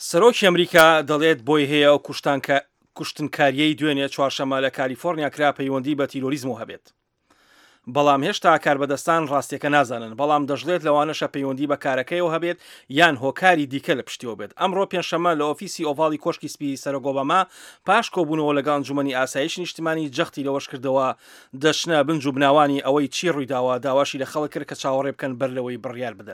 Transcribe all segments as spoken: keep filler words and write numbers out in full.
سەرۆکی ئەمریکا دەڵێت بۆی هەیە و کوشتنکاریەی دوێنێ چوارشەممە لە کالیفۆرنیا کرا پەیوەندی بە تیرۆریزم هەبێت. بەڵام هێشتا کاربەدەستان ڕاستیەکە نازانن، بەڵام دەژڵێت لەوانەشە پەیوەندی بە کارەکەیەوە هەبێت یان هۆکاری دیکە لە پشتیەوە بێت. ئەمڕۆ پێنجشەممە لە ئۆفیسی ئۆڤاڵی کۆشکی سپی سەرۆک ئۆباما پاش کۆبوونەوە لەگەڵ ئەنجومەنی ئاسایشی نیشتیمانی جەختی لەوەش کردەوە دەچنە بنج و بناوانی ئەوەی چی ڕوویداوە، داواشی لە خەڵک کرد کە چاوەڕێ بکەن بەر لەوەی بڕیار بدەن.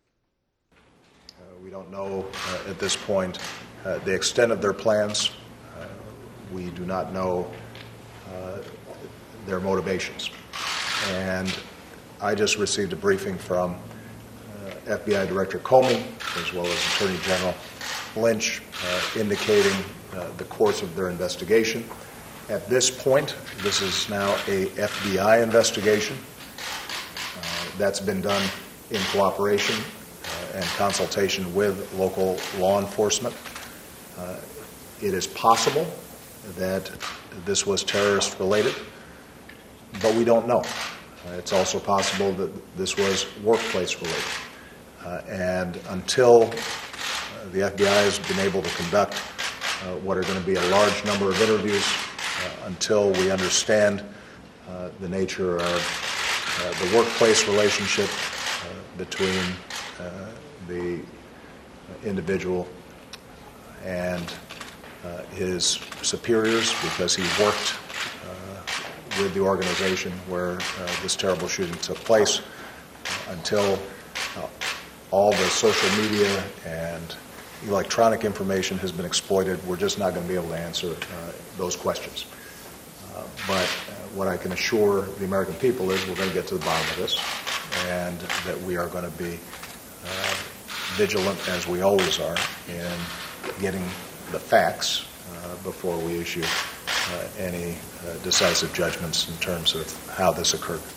We don't know uh, at this point uh, the extent of their plans. Uh, we do not know uh, their motivations. And I just received a briefing from uh, F B I Director Comey as well as Attorney General Lynch uh, indicating uh, the course of their investigation. At this point, this is now a F B I investigation uh, that's been done in cooperation and consultation with local law enforcement. Uh, it is possible that this was terrorist related, but we don't know. Uh, it's also possible that this was workplace related. Uh, and until uh, the F B I has been able to conduct uh, what are going to be a large number of interviews, uh, until we understand uh, the nature of uh, the workplace relationship uh, between uh, the individual and uh, his superiors, because he worked uh, with the organization where uh, this terrible shooting took place, uh, until uh, all the social media and electronic information has been exploited. We're just not going to be able to answer uh, those questions. Uh, but uh, what I can assure the American people is we're going to get to the bottom of this, and that we are going to be uh, vigilant, as we always are, in getting the facts uh, before we issue uh, any uh, decisive judgments in terms of how this occurred.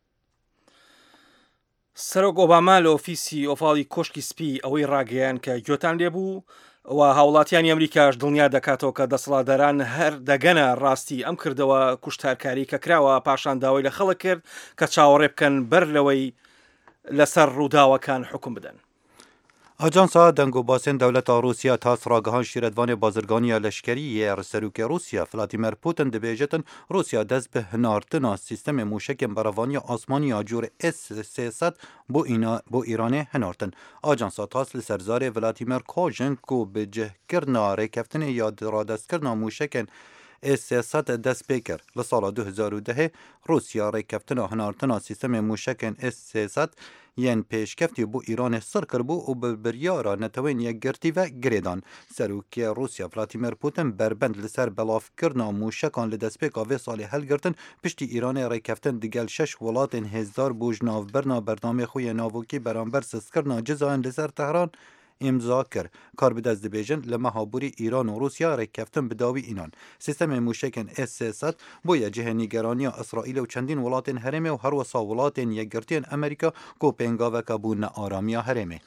سەرۆک ئۆباما لە ئۆفیسی ئۆڤاڵی کۆشکی سپی ئەوەی ڕاگەیان کە گوێتان لێبوو و هاوڵاتیانی ئەمریکاش دڵنیا دەکاتەوە کە دەسەڵاتداران هەر دەگەنە ڕاستی ئەم کردەوە کوشتارکاری کە کراوە پاشان داوای لە خەڵک کرد کە چاوەڕێ بکەن بەر لەوەی لەسەر ڕووداوەکان حکم بدەن. آژانسا دەنگۆباسên dewleta Rûsya tas ragihan şîretvanê bazirganiya leşkeriyê Serokê Rûsya Vladimir Putin dibêjetin Rûsya dest bi hinartina sîstemê mûşekên beravaniya asmaniya cûrê S sê sed bo Îranê hinartin. Ajansa tas li ser zarê Vladimir Kozhin ku bi cihkirina rêkeftinê ya radestkirina mûşekên S sê sed dest pê kir. Li sala du hezar û dehê Rûsya rêkeftina hinartina sîstemê mûşekên S sê sed yên pêşkeftî bû Îranê sir kirbû û bi biryara netewên yekgirtî ve girêdan. Serokê Rûsya Vladimir Putin berbend li ser belavkirina mûşekan li destpêka vê salê helgirtin piştî Îranê rêkeftin digel şeş welatên hêzdar bû ji navberna berdamê xwe yê navokî beramber sizkirina cizayên li ser Tehran imza kir. Kar bi dest dibêjin li meha borî Îran û Rûsya rêkeftin bi dawî înan. Sîstemên mûşekên S sê sed bûye cihê nîgeraniya İsraîlê û çendîn welatên herêmê û her wisa welatên yekgirtiyên Amerîka ku pêngaveka bû nearamiya herêmê.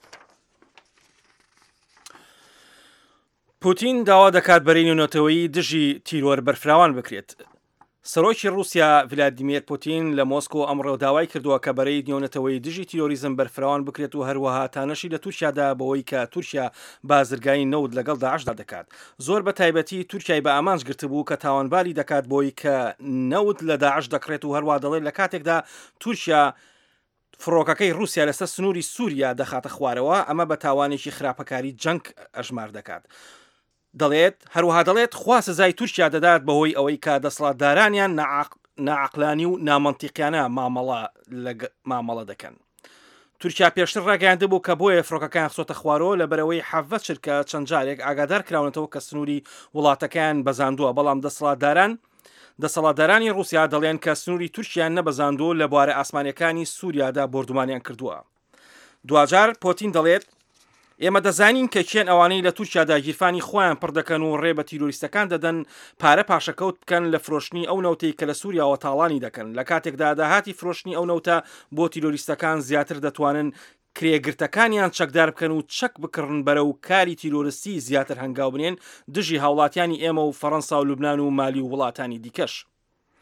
پوتین داوا دەکات بەرەی نێونەتەوەیی دژی تیرۆر بەرفراوان بکرێت. سەرۆکی رووسیا ڤلادیمیر پوتین لە مۆسکۆ ئەمڕۆ داوای کردووە کە بەرەی نێونەتەوەی دژی تیرۆریزم بەرفراوان بکرێت و هەروەها تانەشی لە تورکیادا بەوەی کە تورکیا بازرگانی نەوت لەگەڵ داعشدا دەکات. زۆر بە تایبەتی تورکیای بە ئامانج گرتبوو کە تاوانباری دەکات بۆی کە نەوت لە داعش دەکرێت و هەروە دەڵێت لە کاتێکدا تورکیا فڕۆکەکەی رووسیا لەسەر سنووری سووریا دەخاتە خوارەوە ئەمە بە تاوانێکی خراپەکاری جەنگ ئەژمار دەکات. دەڵێت هەروەها دەڵێت خوا سزای تورکیا دەدات بەهۆی ئەوەی کە دەسەڵاتدارانیان ناعەقلانی و نامەنتیقیانە مامەڵە دەکەن. تورکیا پێشتر ڕاگەیاندبوو کە بۆیە فڕۆکەکان خسۆتە خوارەوە لە بەرەوەی حەڤەت چرکە چەند جارێک ئاگادار کراونەتەوە کە سنووری وڵاتەکان بەزاندووە، بەڵام دەسەڵاتداران دەسەڵاتدارانی رووسیا دەڵێن کە سنووری تورکیان نەبەزاندووە لە بوارە ئاسمانیەکانی سووریادا بردومانیان کردووە. دوجار پۆتین دەڵێت ئێمە دەزانین کە چێن ئەوانەی لە تورکیادا گیرفانی خۆیان پڕ دەکەن و ڕێ بە تیرۆریستەکان دەدەن پارە پاشەکەوت بکەن لە فرۆشتنی ئەو نەوتەی کە لە سووریاوە تاڵانی دەکەن. لە کاتێکدا داهاتی فرۆشتنی ئەو نەوتە بۆ تیرۆریستەکان زیاتر دەتوانن کرێگرتەکانیان چەکدار بکەن و چەک بکڕن بەرە و کاری تیرۆریستی زیاتر هەنگاو بنێن دژی هاوڵاتیانی ئێمە و فەڕەنسا و لوبنان و مالی و وڵاتانی دیکەش.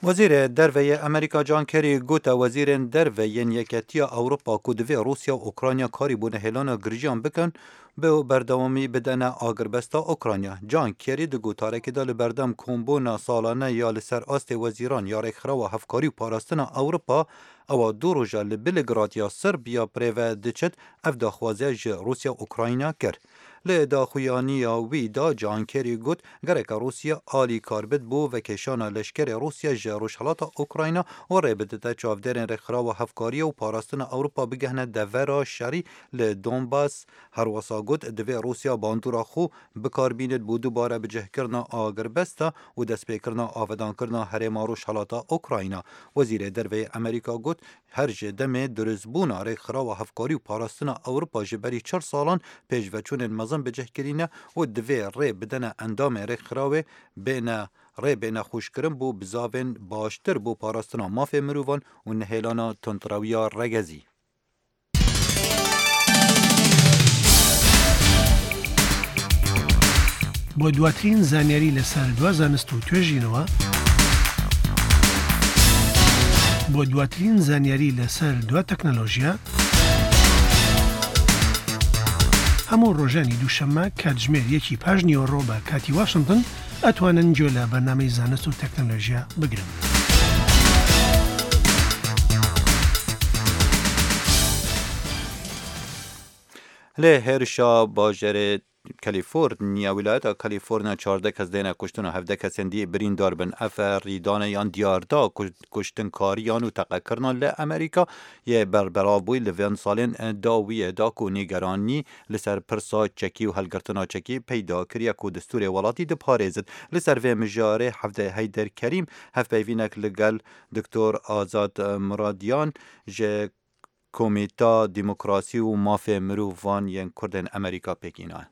وزیر دروی امریکا جان کری گوت وزیر دروی یکیتی اروپا کودوی روسیا و اوکراینیا کاری بونه هلان گرجیان بکن به بردوامی بدن آگربستا اوکراینیا. جان کری دو گوتاره که دل بردم کمبونا سالانه یا لسر آست وزیران یا رخرا و هفکاری و پاراستن اروپا او دو روژا لبلگراد یا سربیا پریو دچت اف داخوازه ج روسیا و اوکراینیا کرد. لدا خویانی وی دا جان کری گوت گرک روسیا آلی کاربت بو و کشان لشکر روسیا جروش حالات اوکراینا و ربطه چافدرین رخرا و هفکاری و پاراستن اروپا بگهنه دورا شری لدونباس هر وسا گوت دوی روسیا باندورا خو بکاربیند بو دوباره بجه کرنا آگربستا و دست پیکرنا آفدان کرنا هرما روش حالات اوکراینا. وزیر دروی امریکا گوت هر جدم درزبونا رخرا و هفکاری و پاراستن اروپا جبری چهار سالان پیش و چون مزن بجه کرینه و دوی ری بدن اندام رخراوه بین ری بین خوشکرم بو بزاوین باشتر بو پاراستنا مافی مروان و نهیلانا تنتراویا رگزی. بۆ دواترین زانیاری لەسەر دوا زانست و توێژینەوە بۆ دواترین زانیاری لەسەر دوا تەکنەلۆژیا هەموو ڕۆژانی دووشەممە کاتژمێر یەکی پاش نیوەڕۆ بە کاتی واشنگتن ئەتوانن گوێ لە بەرنامەی زانست و تەکنەلۆژیا بگرن. لێ هێرشا باژێرێ کالیفۆرنیا ولایت کالیفۆرنیا چارده کس دینه کشتن و هفده کس دی برین دار بن افر ریدان یان دیاردا کشتن کاریان و تقکرنا ل امریکا یه بربرابوی لوین سالین داویه دا کو نگرانی لسر پرسا چکی و هلگرتنا چکی پیدا کریا کو دستور ولاتی ده پارێزت لسر و مجاره هفته هیدر کریم هف بیوینک لگل دکتور آزاد مرادیان جه کمیتا دیموکراسی و مافی مروفان ین کردن امریکا پکینه.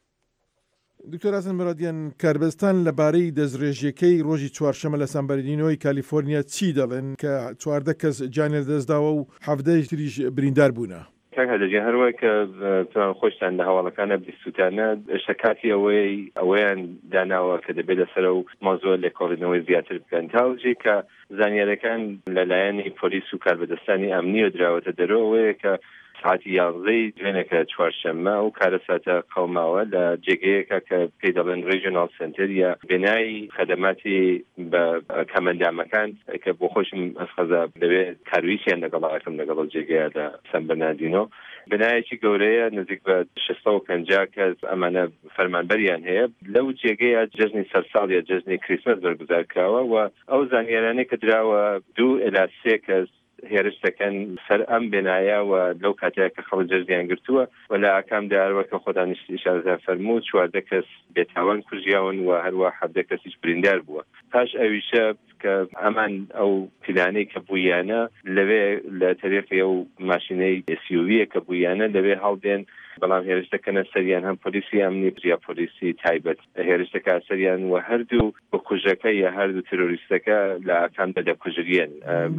دکتۆر ئازاد مرادیان کاربستان لەبارەی دەستڕێژیەکەی ڕۆژی چوارشەمە لە سانبەرنینەوەی کالیفۆرنیا چی دەڵێن کە چواردە کەس جانیان دەستداوە و هەفتەی تریش بریندار بوونە؟ هەدەجێ هەروە کە خۆشتان لە هەواڵەکانە بیستوتانە شەکاتی ئەوەی ئەوەیان داناوە کە دەبێت لەسەر و مۆزوع لێکۆڵینەوەی زیاتر بکەن تاوجی کە زانیاریەکان لەلایەنی پۆلیس و کاربەدەستانی ئەمنیوە دراوەتە دەرەوەیە کە ساعتی یازدەی دوێنێکە چوارشەممە و کارەساتە قەوماوە لە جێگەیەکە کە پێی دەڵێن ڕێژۆناڵ سنتەر یا بینایی خەدەماتی بە کەمەندامەکان کە بۆ خۆشم ئەسخەزە دەبێت کارویچیان لەگەڵاکەم لەگەڵ جێگەیە لە سان بەرناردینۆ بنایەکی گەورەیە نزیک بە شەش سەد و پەنجا کەس ئەمانە فەرمانبەریان هەیە لەو جێگەیە جەژنی سەرساڵ یا جەژنی کریسمس بەرگوزار کراوە و ئەو زانیارانەی کە دراوە دوو ئێلا سێ کەس هێرش دەکەن سەر ئەم بێنایە و لەو کاتەیە کە خەڵک جەژنیان گرتووە و لە ئاکامدا هەروەکە خۆتان ئیشارە فەرموو چواردە کەس بێتاوان کوژیاون و هەروە هەفتە کەسیش بریندار بووە. پاش ئەویشە کە ئەمان ئەو پلانەی کە بوویانە لەوێ لە تەریقی ئەو ماشینەی ئێسیوڤیە کە بوویانە لەوێ هەڵدێن بەڵام هێرش دەکەنە سەریان هەم پۆلیسی ئەمنی یا پۆلیسی تایبەت هێرش دەکا سەریان و هەردوو بە کوژەکە یا هەردوو ترۆریستەکە لە ئاکامدا دەکوژرێن.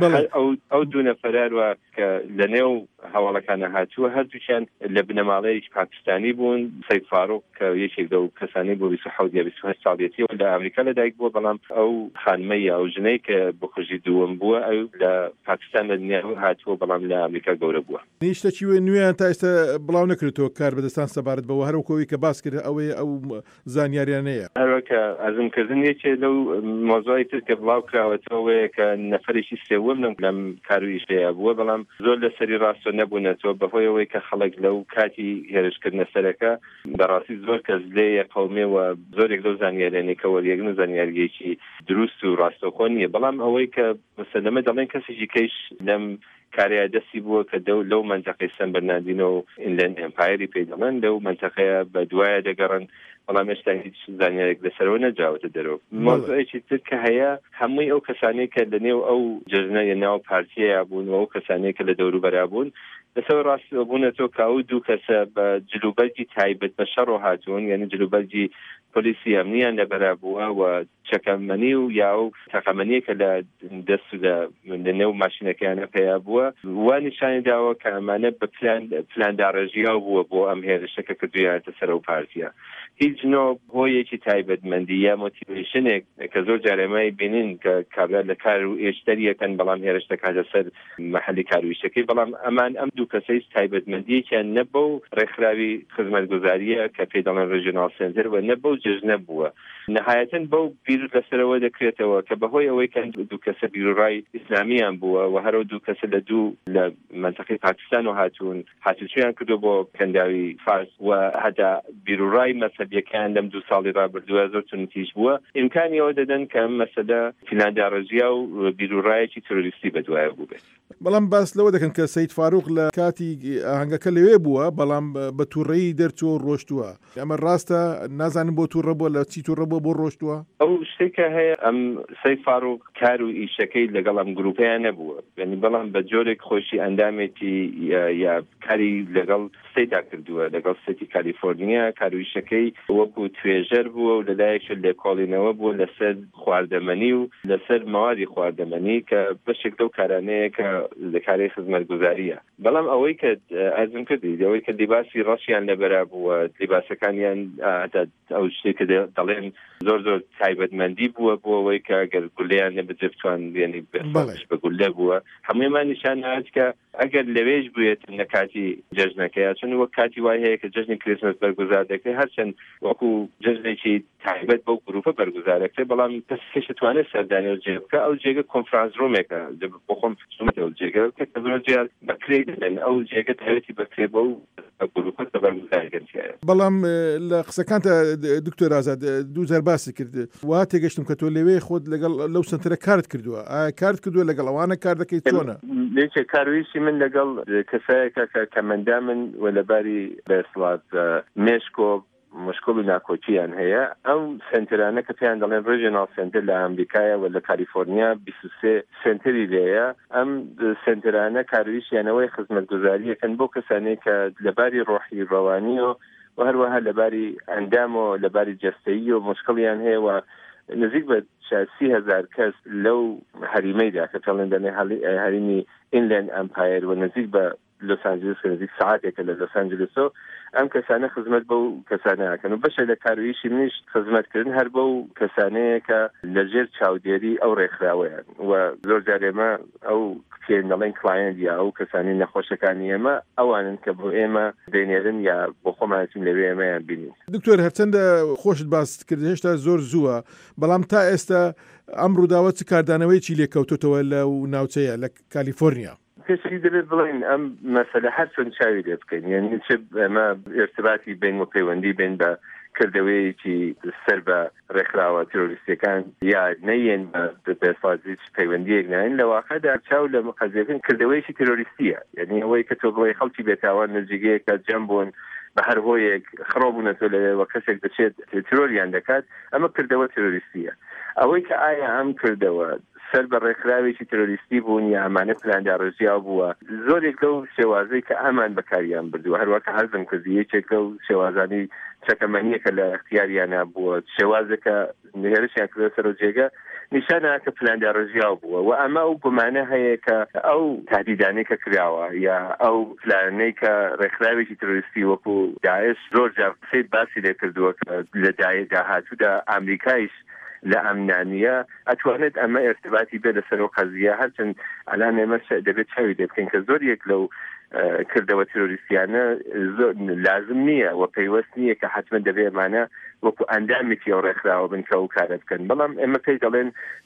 ئەو دوو نەفەراروە کە لە نێو هەواڵەکانە هاتووە هەردووچیان لە بنەماڵەیەکی پاکستانی بوون سەید فاروق کە یەکێک لەو کەسانی بۆ بیست و حەوت یا بیست و هەشت ساڵیەتی و لە ئەمریکا لەدایک بووە بەڵام ئەو خانمەی ئەو ژنەی کە بەکوژی دووەم بووە ئەو لە پاکستان لە دنیا هاتووە بەڵام لە ئەمریکا گەورە بووە. نیشتەکی وێ نوێیان تا ئێستا بڵاو نەکردەوە کاربەدەستان سەبارەت بەوە هەروەکەوەی کە باس کرد ئەوەیە ئەو زانیاریانەیە هەروەکە ئەزمکردن یەکێ لەو مۆزوعی تر کە بڵاو کراوەتەوەیە کە نەفەرێکی سێوەم لەم کارویشەیە بووە بەڵام زۆر لەسەری ڕاستۆ نەبوونەتەوە بەهۆی ئەوەی کە خەڵک لەو کاتی هێرشکردنە سەرەکە بەڕاستی زۆر کەس لێیە قەومێەوە زۆرێک لەو زانیاریانەی کە وەریەگن و زانیاریەکی دروست و ڕاستەوخۆ نییە بەڵام ئەوەی کە مەسەلەمە دەڵێن کەسێکی کەیش لەم کاریا دەستی بووە کە دەو لەو منتەقەی سان بەرناردینۆ و ئینلەند ئێمپایری پێ دەڵێن لەو منتەقەیە بە دوایە دەگەڕن بەڵام هێشتا هیچ زانیارێک لەسەرەوە نەجاوەتە دەرەوە. مۆزوعێکی تر کە هەیە هەمووی ئەو کەسانەی کە لەنێو ئەو جەژنە یا ناو پارتیەیە بوون و ئەو کەسانەی کە لە دەوروبەرا بوون لەسەر ڕاستیەوە بوونەتەوە کە ئەو دوو کەسە بە جلوبەرگی تایبەت بە شەڕۆ هاتوون یعنی جلوبەرگی پۆلیسی ئەمنیان لەبەرا بووە و چەکەمەنی و یا و تەقەمەنیەکە لە دەست لە نێو ماشینەکەیانە پێیا بووە وا نیشانی داوە کە ئەمانە بە پلانداڕێژیا بووە بۆ ئەم هێرشەکە کە دویانێتە سەر و پارتیە هیچ نۆ هۆیەکی تایبەتمەندی یا مۆتیڤیشنێک کە زۆر جارێمای بینین کە کابرا لە کار و ئێشتەریەکەن بەڵام هێرشتەکە لەسەر مەحەلی کارویشتەکەی بەڵام ئەمان ئەم دوو کەسەی تایبەتمەندیەکیان نە بەو ڕێکخراوی خزمەتگوزاریە کە پێی دەڵێن ڕێژنال سنتەر و نە بەو جژنە بووە نەهایەتەن بەو بیر لەسەرەوە دەکرێتەوە کە بەهۆی ئەوەی کە دوو کەسە بیرڕای ئیسلامیان بووە و هەرو دوو کەسە لە دوو لە منتەقەی پاکستان و هاتوون هاتوچیان کردو بۆ کەنداوی فارس و هەتا بیرڕای مەسەبیەکان لەم دوو ساڵی ڕابردووە زۆر تونتیش بووە ئیمکانی ئەوە دەدەن کە ئەم مەسەلە فیلانداڕێژیا و بیرڕایەکی تۆریستی بەدوایە بوو بێت بەڵام باس لەوە دەکەن کە سەید فاروق لە کاتی ئاهەنگەکە لەوێ بووە بەڵام بە تووڕەیی دەرچووە ڕۆشتووە ئەمە ڕاستە نازانم بۆ تووڕە بووە لە چی تووڕە بووە بۆ ڕۆشتووە ئەو شتێکە هەیە ئەم سەید فاروق کار و ئیشەکەی لەگەڵ ئەم گروپیان نەبووە یعنی بەڵام بە جۆرێک خۆشی ئەندامێتی یا کاری لەگەڵ سەیدا کردووە لەگەڵ سەیتی کالیفۆرنیا کار و ئیشەکەی وەکو توێژەر بووە و لەلایەک لێکۆڵینەوە بووە لەسەر خواردەمەنی و لەسەر مەوادی خواردەمەنی کە بەشێک لەو کارانەیە کە لە کاری خزمەتگوزاریە بەڵام ئەوەی کە ئەرزم کردی ئەوەی کە لیباسی ڕەشیان لەبەرا بووە لیباسەکانیان ئەو شتێکە دەڵێن زۆر زۆر تایبەتمەندی بووە بۆ ئەوەی کە گەر گولەیان نەبجێبتوان یعنی بە گولە بووە هەموویمان نیشان هات کە ئەگەر لەوێش بووێت لە کاتی جەژنەکەی چون وەک کاتی وای هەیە کە جەژنی کریسمس بەرگوزار دەکرێت هەرچەند وەکو جەژنێکی تایبەت بەو گروپە بەرگوزار دەکرێت بەڵام کەسێک دەتوانێت سەردانی ئەو جێ بکە ئەو جێگە کۆنفرانس ڕۆمێکە بۆ خۆم سومەتە ئەو جێگە کە زۆر جار بەکرێ دەدەن ئەو جێگە تایبەتی بەکرێ بەو گروپە بەرگوزارگەنجایە بەڵام لە قسەکانتە دکتۆر ئازاد دوو جار باسی کرد وا تێگەشتم کە تۆ لەوێ خۆت لەگەڵ لەو سنتەرە کارت کردووە ئایا کارت کردووە لەگەڵ ئەوانە کار دەکەیت چۆنە لێکێ کارویشی من لەگەڵ کەسایەکە کە کەمەندا من وەلەباری بەسڵات مێشکۆ مشکل و ناکۆچیان هەیە ئەو سنتەرانە کە پێیان دەڵێن ڕێژنال سنتەر لە ئەمریکایە و لە کالیفۆرنیا بیست و سێ سنتەری لێیە ئەم سنتەرانە کارویشیانەوەی خزمەتگوزاریەکەن بۆ کەسانەی کە لەباری ڕۆحی ڕەوانی و و هەروەها لەباری ئەندام و لەباری جەستەیی و مشکڵیان هەیە و نزیک بە سی هەزار کەس لەو هەریمەیدا کە پێڵێن دەنێ هەریمی ئینلەند ئەمپایر و نزیک بە لۆس ئانجلس کە نزیک سعاتێکە لە لۆس ئانجلسۆ ئەم کەسانە خزمەت بەو کەسانەکەن و بەشە لە کارویشی منیش خزمەتکردن هەر بەو کەسانەیە کە لەژێر چاودێری ئەو ڕێکخراوەیان و زۆر جار ئێمە ئەو پێ دەڵێن کلاینت یا ئەو کەسانی نەخۆشەکانی ئێمە ئەوانن کە بۆ ئێمە دەینێرن یا بۆ خۆمانچین لەوێ ئێمەیان بینین دکتۆر هەرچەندە خۆشت باس کرد هێشتا زۆر زووە بەڵام تا ئێستا ئەم ڕووداوە چ کاردانەوەی چی لێکەوتوتەوە لە ناوچەیە لە کالیفۆرنیا پێشی دەبێت بڵین ئەم مەسەلە هەر چۆن چاوی لێ بکەین یعنی چ ئەمە ارتباطی بین و پەیوەندی بین بە کردەوەیەکی سەر بە ڕێکخراوە تیرۆریستیەکان یا نەیەن بە بێسازی پەیوەندیەک ناین لە واقعدا چاو لە مقەزیەکەن کردەوەیەکی تیرۆریستیە یعنی ئەوەی کە تۆ بڵێ خەڵکی بێتاوان نزیگەیەکە جەم بوون بە هەر هۆیەک خڕۆبوونەتۆ لەوێ کەسێک دەچێت تیرۆریان دەکات ئەمە کردەوە تیرۆریستیە ئەوەی کە ئایا ئەم کردەوە سەر بە ڕێکخراوێکی تیرۆریستی بوون یا ئەمانە پلانداڕێژیا بووە زۆرێک لەو شێوازەی کە ئەمان بەکاریان بردووە هەروەکە هەرزم کردی یەکێک لەو شێوازانی چەکەمەنیەکە لە اختیاریانە بووە شێوازەکە هێرشیان کردە سەر و جێگە نیشانە کە پلانداڕێژیا بووە و ئەمە ئەو گومانە هەیە کە ئەو تهدیدانەی کە کراوە یا ئەو پلانەی کە ڕێکخراوێکی تیرۆریستی وەکو داعش زۆر جار قسەی باسی لێ کردووە کە لە داهاتوودا ئامریکایش لە ئەمنانیە ئەتوانێت ئەمە ارتباطی بێ لەسەر و قەزیە هەرچەند ئەلان ئێمە دەبێت چاوی لێ بکەین کە زۆر یەک لەو کردەوە تیرۆریستیانە لازم نییە و پەیوەست نییە کە حتمما دەبێ ئەمانە وەکو ئەندامێکی ئەو ڕێکخراوە بن کە ئەو کارە بکەن بەڵام ئێمە پێی دەڵێن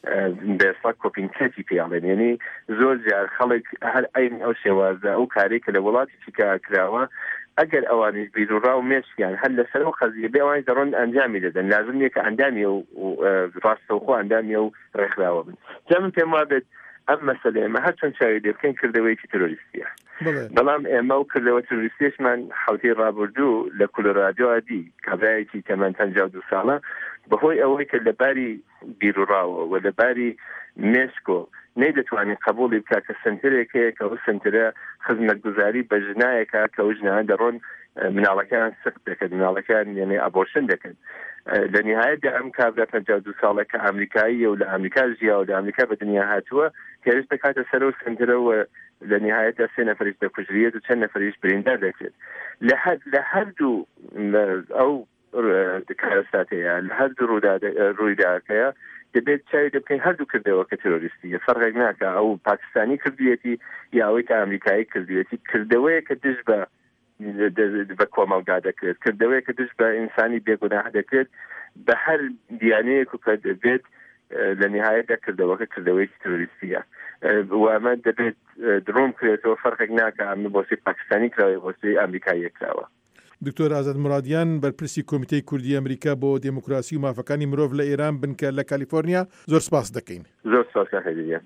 بێسڵ کۆپینگکەتی پێڵێن یعنی زۆر جار خەڵک هەر ئەین ئەو شێوازە ئەو کارێک کە لە وڵاتێکی کە کراوە ئەگەر ئەوانش بیرڕا و مێشکیان هەر لەسەر و قەزیە بێ ئەوانی دەڕۆن ئەنجامی دەدەن لازم نییە کە ئەندامی و ڕاستەوخۆ ئەندامی و ڕێکخراوە بن جا من پێم وا بێت ئەم مەسەلە ئێمە هەر چۆن چاوی لێ بکەین کردەوەیەکی تیرۆریستیە بەڵام ئێمە و کردەوە تیرۆریستیشمان حوتەی ڕابردوو لە کولۆرادۆ دی کابرایەکی تەمەن پەنجاو دوو ساڵە بەهۆی ئەوەی کە لەباری بیرڕاوە و لەباری مێسکۆ نەیدەتوانێت قبوڵی بکات کە سنتەرێک هەیە کە ئەو سنتەرە خزمەتگوزاری بە ژنایەکە کە ئەو ژنانە دەڕۆن مناڵەکان سخت دەکەن مناڵەکان یعنی ئابۆرشن دەکەن لە نهایەتدا ئەم کابرا پەنجا و دوو ساڵە کە ئەمریکایی و لە ئەمریکا ژیا و لە ئەمریکا بە دنیا هاتووە هێرش دەکاتە سەر و سنترەوە لە نهایەتدا سێ نەفەریش دەکوژرێت و چەند نەفەریش بریندار دەکرێت لە هەردوو ئەو کارەساتەیە لە هەردوو ڕوویداکەیە دەبێت چاوی دەبکەین هەردوو کردەوە کە تێرۆریستیە فەرقێک ناکە ئەو پاکستانی کردوێتی یاوەی کە ئەمریکایی کردوێتی کردەوەیە کە دژ بە بە کۆمەڵگا دەکرێت کردەوەی کە دژ بە ئینسانی بێگوناه دەکرێت بە هەر دیانەیەک و کە دەبێت لە نهایەتدا کردەوەکە کردەوەیکی تێرۆریستیە و ئەمە دەبێت دڕۆم کرێتەوە فەرقێک ناکە ئەمە بۆسی پاکستانی کراوە بۆسی ئەمریکایی کراوە. دکتۆر ئازاد مرادیان بەرپرسی کۆمیتەی کوردی ئەمریکا بۆ دموکراسی و مافەکانی مرۆڤ لە ئێران بنکە لە کالیفۆرنیا زۆر سپاس دەکەین. زۆر سپاس کاکە.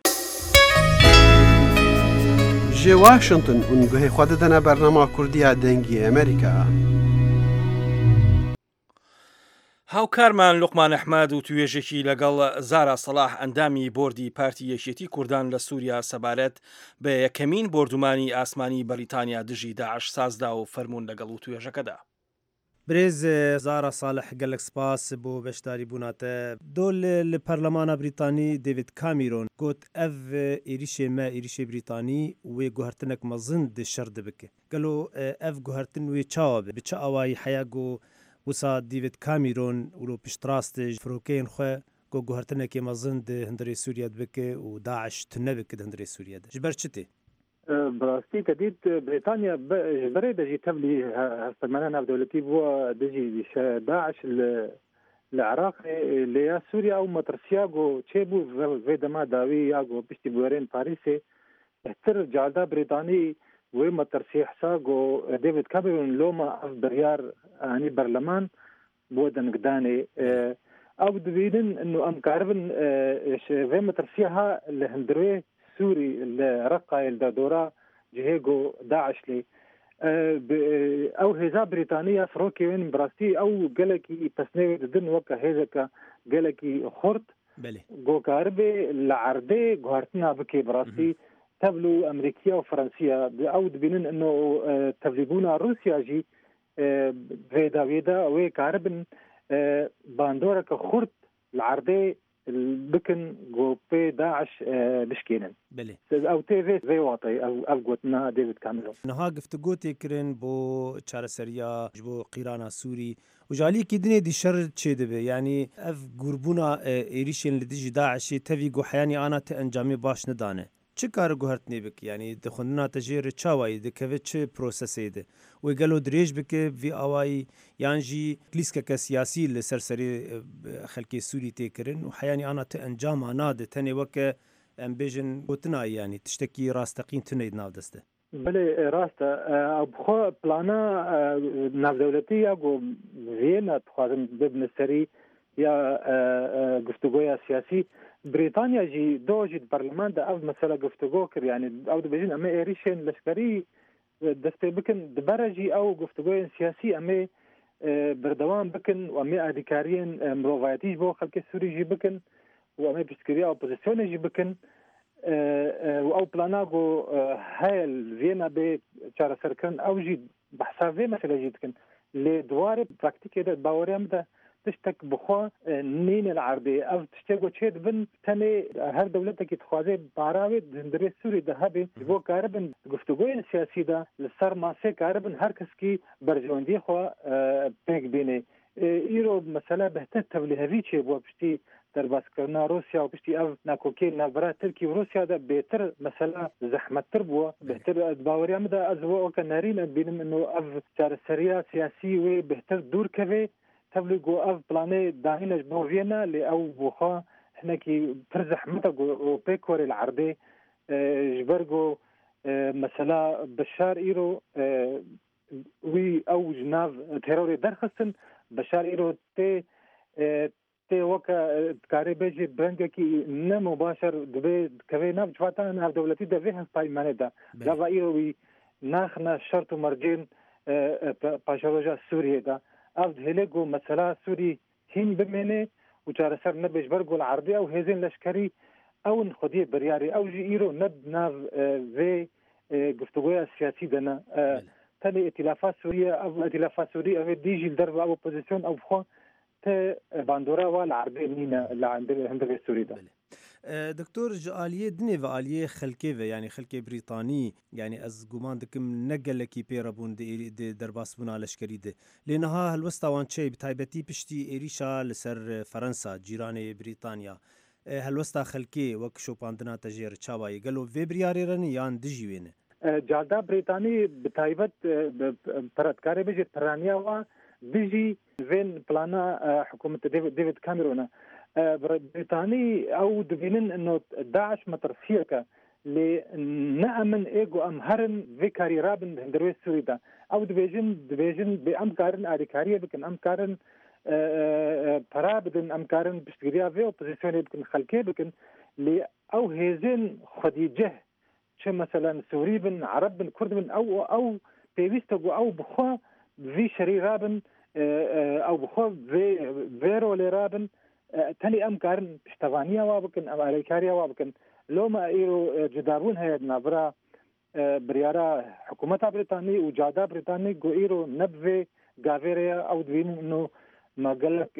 ji Washington û guhê xwe didine bernama Kurdiya dengî Amerîka. هاوکارمان لوقمان ئەحمەد و توێژێکی لەگەڵ زارا سەلاح ئەندامی بۆردی پارتی یەکێتی کوردان لە سووریا سەبارەت بە یەکەمین بۆردومانی ئاسمانی بەریتانیا دژی داعش سازدا و فەرموون لەگەڵ و توێژەکەدا. برێز زارا ساڵح gelek spas بۆ بەشداری بووناتە دۆ li پەرلەمانە بریتانی دێڤید کامیرۆن got ev êrişê me êrişê Brîtanî wê guhertinek mezin di şer dibike gelo ev guhertin wê çawa be bi çi awayî heya got wisa David Cameron û piştrastê firokeyên xwe got guhertinekê mezin di hundirê Sûriya dibike û Daeş tu nebike di hundirê Sûriya de ji ber çi tê براستی کدید بریتانیا برای دژی تبلی هستمانه نافدولتی بو دژی داعش العراق لیا سوریا او مترسیا گو چه بو و دما داوی یا گو پشتی بورین پاریس احتر جادا بریتانی و مترسی حسا گو دیوید کامرون لوما اف بریار اني برلمان بو دنگداني او دبيدن انه ام كاربن و مترسيها لهندروي سوري الرقة الدادورة جهيجو داعش لي او هزا بريطانية فروكي وين براستي او قالكي تسنيوي دن وكا هزاكا قالكي خورت جو كاربي العردي جوهرتنا بكي براستي تبلو امريكية وفرنسية او دبينن انه تبليبونا روسيا جي فيدا فيدا وي كاربن باندورا كخورت العردي البكن جو بي داعش بشكينن بله او تي في زي واطي او افغوتنا ديفيد كاميرون نها گفتگو تکرین بو چارەسەریا بو قیرانا سوری و جالی کی دنی دی شر چه دبه یعنی اف گوربونا ایریشن لدیج داعش تفی گو حیانی انا ته انجامی باش ندانه چه کار گوهرتنی بک یعنی دخونا تجیر چاوای دکوه چه پروسسی ده و گلو دریج بک وی اوای یعنی جی کلیسکا که سیاسی لسرسری خلکی سوری تکرین و حیانی انا ته انجام انا ده تنی وکه ام بیژن گوتنا یعنی تشتکی راستقین تنید ناو دسته بله راسته ابخو پلانا نافدولتی یا گو وینا تخوازم ببن سری یا گفتگوی سیاسی بريطانيا جي دوجي البرلمان ده أو مسألة قفتقو كر يعني أو دبجين أما إيريشين لشكري دستي بكن دبرجي أو قفتقو سياسي أما بردوان بكن وأما أديكاريين مروفايتيش بو خلق السوري جي بكن وأما بشكرية أوبوزيسيون جي بكن أو بلاناغو هاي الفينا بي شارة سركن أو جي بحثا في مسألة جي بكن لدوار براكتيكي ده باوريام ده تشتك بخوا نين العربي او تشتكو تشيد بن تاني هر دولتك تخوازي باراوي دندري سوري ده هبي بو كاربن گفتگوی سیاسی ده لسر ماسه كاربن هر کس کی برجوندی خوا بيك بيني ايرو مسألة بهتر تبليهوي چه بو بشتي درباس کرنا روسيا و بشتي او ناكوكي نابرا تركي و روسيا ده بهتر مسألة زحمت تر بو بهتر باوريام ده ازوو كنارين بينم انه اف چارسريا سياسي و بهتر دور كوي تبلغو اف بلاني داهنش بوفينا اللي او بوخا احنا كي ترزح متى بيكور العربي جبرجو مثلا بشار ايرو وي او جناف تيروري درخصن بشار ايرو تي تي وكا كاري بيجي برنجا كي نه مباشر دبي كوي ناف جواتان هاف دولتي دبي هسباي ماندا لافا ايرو وي ناخنا شرط مرجين باشروجا سوريا دا أفضل هلقو مسألة سوري هين بميني وجارسر نبش برقو العربية أو هزين لشكري أو نخديه برياري أو جي إيرو ند ناف في گفتگوی سیاسی دنا تلی ائتلافات سوریه او ائتلافات سوریه او دیجی در او پوزیشن او خو ته باندورا و العربی نينا لعند هند سوري ده دكتور جاليه دني واليه خلكي يعني خلكي بريطاني يعني از گمان دكم نقلكي بيربون دي درباسبون على شكريده لانها هالوستا وان شي بتايبتي بشتي اريشا لسر فرنسا جيراني بريطانيا هالوستا خلكي وك شو باندنا تجير تشاواي قالوا في برياري رني يان دجي وين جالدا بريطاني بتايبت براتكاري بيجي ترانيا و بيجي فين بلانا حكومة ديفيد كاميرون بريطاني أو دبينن إنه داعش مترسيكا لنأمن إيجو أمهرن في كاري رابن هندروي سوريدا أو دبيجن دبيجن بأمكارن أريكارية بكن أمكارن برا بدن أمكارن بشتغريا في أوبوزيسيوني بكن خلكي بكن لي أو هيزين خديجه شو مثلا سوري بن عرب بن كرد بن أو أو بيويستو أو بخوا في شري رابن او بخو في فيرو لي رابن تاني امكارن بشتغانيا وابكن امريكاريا وابكن لو ما ايرو جدابون هي نابرا بريارا حكومه بريطاني وجادا بريطاني جو ايرو نبفي غافيريا او دوين انه ما قالك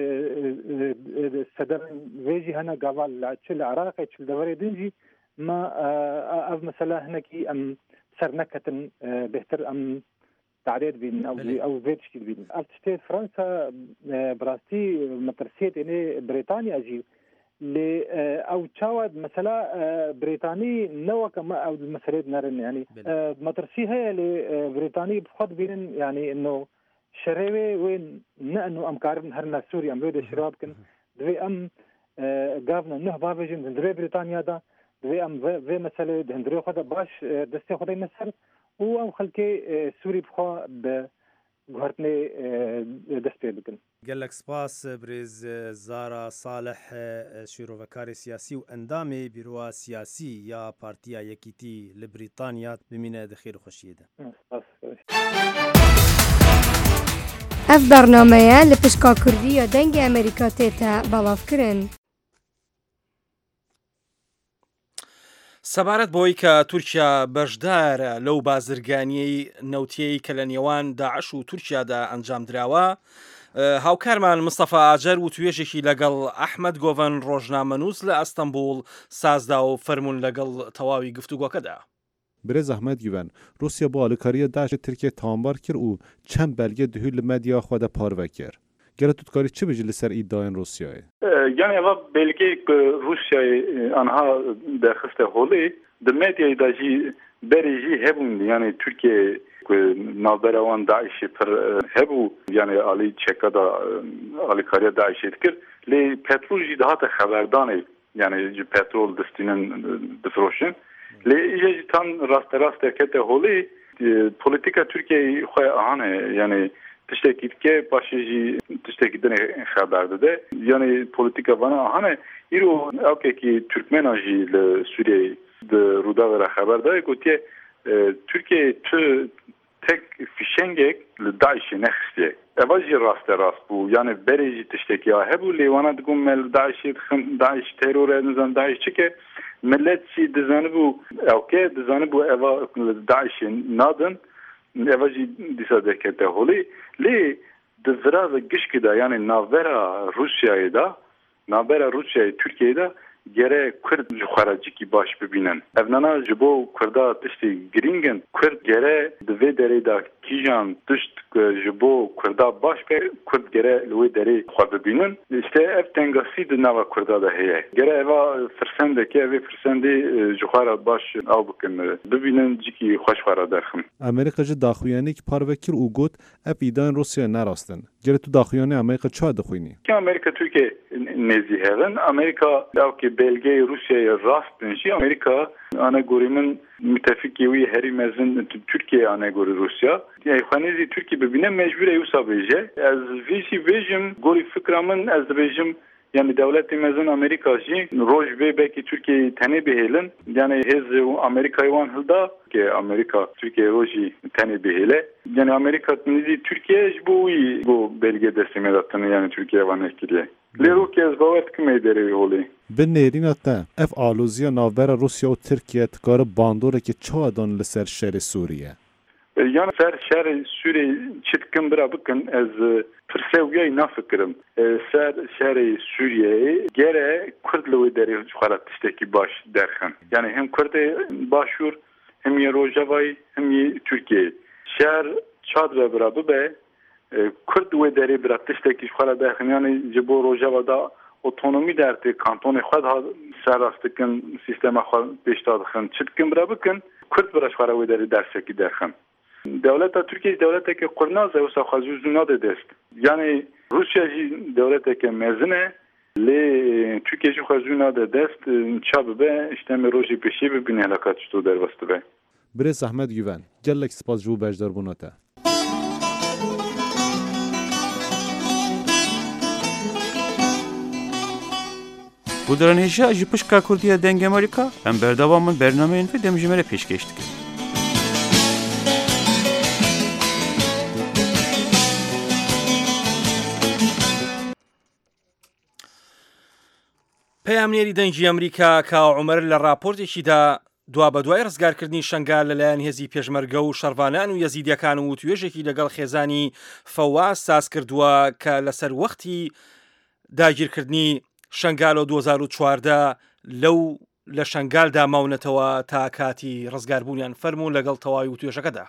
صدر فيجي هنا قبل تشل العراق تشل دوري دنجي ما اف مثلا هناكي ام سرنكه بهتر ام تعريض بين او بلي. او فيتش بين افشتي فرنسا براستي مترسيت اني بريطانيا اجي ل او تشاود مثلا بريطاني نو كما او المسرد نارن يعني مترسي هي لبريطاني بخد بين يعني انه شريوي وين انه امكار هرنا سوريا امرود شراب كن دوي ام غافنا نه بافجن دندري بريطانيا دا دوي ام في مثلا دندري خد باش دستي خدي مصر و خلكي سوري بخوا بغرتني دستي بكن قال لك سباس بريز زارا صالح شيرو وكاري سياسي واندامي بيروا سياسي يا بارتيا يكيتي لبريطانيا بمينا دخير خوشيده اف برنامه لپشکا کردی یا دنگ امریکا تیتا بلاف کرن سەبارەت بۆی کە تورکیا بەشدارە لەو بازرگانیەی نەوتیەی کە لە نێوان داعش و تورکیادا ئەنجام دراوە هاوکارمان مستەفا ئاجەر و توێژێکی لەگەڵ ئەحمەد گۆڤەن ڕۆژنامەنووس لە ئەستەمبول سازدا و فەرمون لەگەڵ تەواوی گفتوگۆکەدا برێز ئەحمەد گیڤەن رووسیا بۆ ئالیکاریە داعش تورکیە تاوانبار کرد و چەند بەلگە دهوی لە مەدیا خۆدا پارڤە کرد گەلە توتکاری چی بژی لەسەر ئیددایان رووسیایە يعني هذا بلغيك روسيا أنها داخلت هولي دمتي داجي بريجي هبون يعني تركيا نابراوان داعش پر هبو يعني علي تشكدا علي كاريا داعش تكر لي بترول جي دهات خبرداني يعني جي بترول دستينن دفروشن لي يجي تان راست راست كته هولي politika Türkiye خو آهن يعني تشتكي که باشی تشتكي دنی خبر داده یعنی پلیتیکا ونا آهنه ایرو اوکی که ترکمن آجی لسوریه د رودا ورا خبر داده گویی ترکیه تو تک فیشنگک لداعش نخسته اواجی راست راست بو یعنی بریجی تشتكي ها هبو لیوانا دگم مل داعش خن داعش ترور نزن داعش چکه ملت چی دزانه بو اوکی دزانه بو اوا داعش نادن اواجی دیسا دکته هولی لی دزراز گشکی دا یعنی ناورا روسیای دا ناورا روسیای ترکیه دا گره کرد جخارجی کی باش ببینن افنانا جبو کردا تشتی گرینگن کرد گره دوی دره دا کیجان تشت جبو کردا باش به کرد گره لوی دره خوا ببینن işte ev tengasi de nava kurda da heye gere eva fersende ki ev fersende jxara baş al bukun bibinin ciki xoş xara derxim Amerika ji daxuyanik parvekir u got ev idan Rusya narastin gere tu daxuyane Amerika ça daxuyni ki Amerika Türkiye neziherin Amerika ki belge Rusya'ya rastın şey Amerika ana gorimin müttefikiyi heri mezin Türkiye ana gori Rusya yani xanezi Türkiye bibine mecbur eyusa beje az visi vejim gori fikramın az rejim yani devlet mezun Amerika ji roj ve belki Türkiye tane behelin yani hez Amerika wan hilda ki Amerika Türkiye roji tane behele yani Amerika nezi Türkiye bu bu belge destemedatını yani Türkiye wan etkiliye Lero ki az bavet kime deri holi bin nerina ta ev aluzia navbera Rusya u Türkiye tkar bandore ki çadan li ser şer Suriye yani ser şer Suriye çitkin bira bıkın ez persevgayı nafikirim. Ser şer Suriye gere Kurdlu deri xalat tişteki baş derxan. Yani hem Kurde başur hem ye Rojavay hem ye Türkiye. Şer çadra bira be Kurdlu deri bira tişteki xalat derxan yani jibo Rojavada otonomi derdi kantonu xad serastıkın sistema xad peştadxın çitkin bira bıkın Kurd bira xalat deri derseki derxan. Devleta Türkiye devlete ki kurnaz ve sahazı zunade dest. Yani Rusya devlete ki mezne le Türkiye zunade dest çabbe işte meroji peşi bir bin helakat çtu dervastı be. Bre Ahmet Güven gelek spas ju bejdar bunata. Bu dernêja ji pişka Kurdiya deng Amerîka em berdewamên bernameyên ve demjimere pêşkêş dikin. پەیامنێری دەنگی ئەمریکا کاو عومەر لە راپۆرتێکیدا دوا بە دوای ڕزگارکردنی شەنگال لەلایەن هێزی پێشمەرگە و شەڕڤانان و یەزیدیەکان و توێژێکی لەگەڵ خێزانی فەواز ساز کردووە کە لەسەر وەختی داگیرکردنی شەنگال و دوو هەزار و چواردە لەو لە شەنگالدا ماونەتەوە تا کاتی ڕزگاربوونیان فەرموون لەگەڵ تەواوی و توێژەکەدا.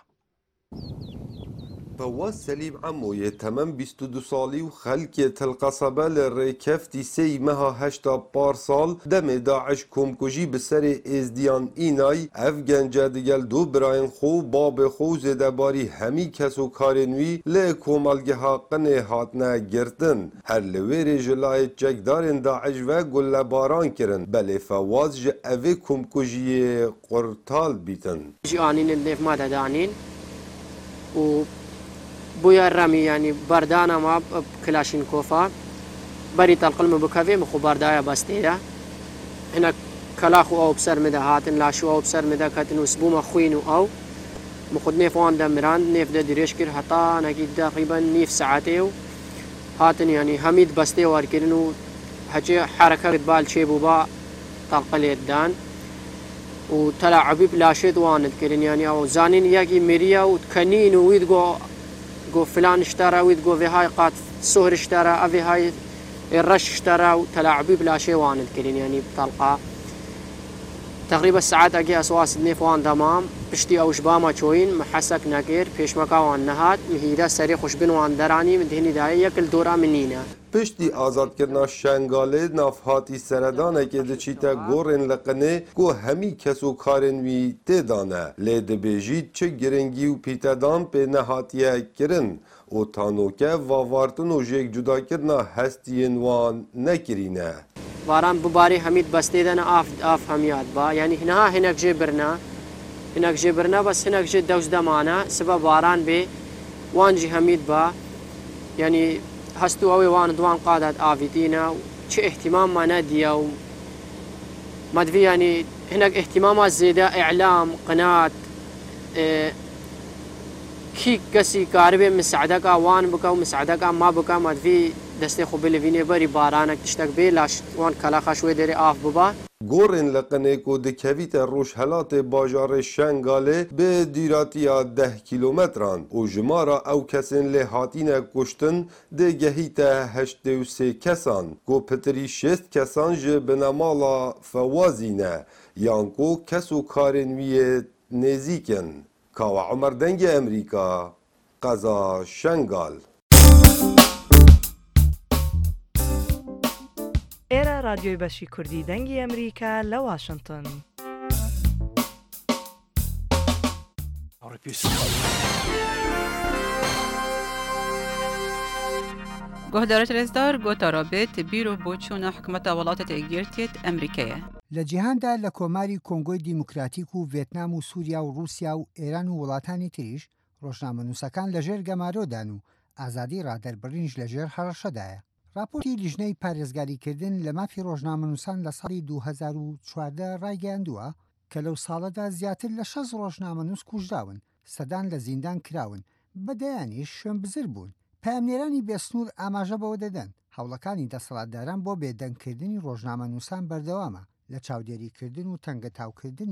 فواز سلیم عموی تمام بیست و دو سالی و خلکی تلقصبه لرکفتی سی مها هشتا پار سال دم داعش کمکجی بسر ازدیان اینای اف گنجه دیگل دو براین خو باب خو زده باری همی کس و کارنوی لی کومالگه حقن هاتنه گرتن هر لویر جلای چکدارن داعش و گل باران کرن بله فواز جه اوه کمکجی قرطال بیتن جی آنین النف ماده دانین و بویا رمی یعنی بردانا ما کلاشینکوفا بری تلقلم بکوی مخو بردایا بستیده هنا کلاخو او بسر مده هاتن لاشو او بسر مده کتن اسبوم خوینو او مخود نیف وان دمران نیف ده دیریش کر حتا نکی تقریبا نیف ساعته هاتن یعنی همید بسته وار کرن و هجی حرکت بال چه بوبا تلقلی دان و تلاعبی بلاشد واند کرن یعنی او زانین یکی مریا و کنین و وید گو جو فلان اشترى ويتقو في هاي قات سهر اشترى أفي هاي الرش اشترى وتلاعبي بلا شيء واند كلين يعني بطلقة تقريبا الساعات أجي أسواس النيف وان تمام بشتي أو شبامة شوين محسك ناكير بيش مكا وان نهات مهيدا سري خوش بن وان دراني مدهني داية كل دورا منينا پشتی آزاد کردن شنگاله نافهاتی سردانه که دچیتا گورن لقنه گو همی کسو کارنوی تدانه لید بیجید چه گرنگی و پیتدان به نهاتیه کرن و تانوکه واوارتن و جیک جدا کردن هستین وان نکرینه واران بباری همید بستیدن آف آف همیاد با یعنی هنها هنک جبرنا هنک جبرنا بس هنک جد دوز دمانه سبب واران به وانجی همید با یعنی هستو اوی وان دوان قادت آفیدینا چه اهتمام ما ندیا و مدفي يعني هناك اهتمامات زيادة إعلام قناة اه كي كسي كاربي مساعدك وان بكا ومساعدك ما بكا مدفي دستي خو بلفيني بري بارانك تشتك بي لاش وان كلاخا شوي ديري آف ببا گورن لقنه کو دکویت روش حالات باجار شنگاله به دیراتی ده کیلومتران و جمارا او کسین لحاتین کشتن ده گهیت هشت و سه کسان کو پتری شست کسان جه بنامالا فوازینه یانکو کسو کارنوی نزیکن کاو عمر دنگ امریکا قضا شنگال ئێرە رادیۆی بەشی کوردی دەنگی ئەمریکا لە واشنگتن. گهدارت رزدار گوتا رابط بیرو بۆچوونە حکومەتە وڵاتە تێگیرتێت ئەمریکایە. لە جیهاندا لە کۆماری کۆنگۆی دیموکراتیک و ڤێتنام و سووریا و رووسیا و ئێران و وڵاتانی تریش ڕۆژنامەنووسەکان لەژێر گەمارۆدان و ئازادی ڕادەربڕینش لەژێر هەڕەشەدایە. راپۆرتی لیژنەی پارێزگاریکردن لە مافی ڕۆژنامەنووسان لە ساڵی دوو هەزار و چواردە ڕایگەیاندووە کە لەو ساڵەدا زیاتر لە شەش ڕۆژنامەنووس کوژراون، سەدان لە زیندان کراون، بەدەیانیش شوێنبزر بوون. پامنێرانی بێسنوور ئاماژە بەوە دەدەن هەوڵەکانی دەسەڵاتداران بۆ بێدەنگکردنی ڕۆژنامەنووسان بەردەوامە لە چاودێریکردن و تەنگەتاوکردنیان.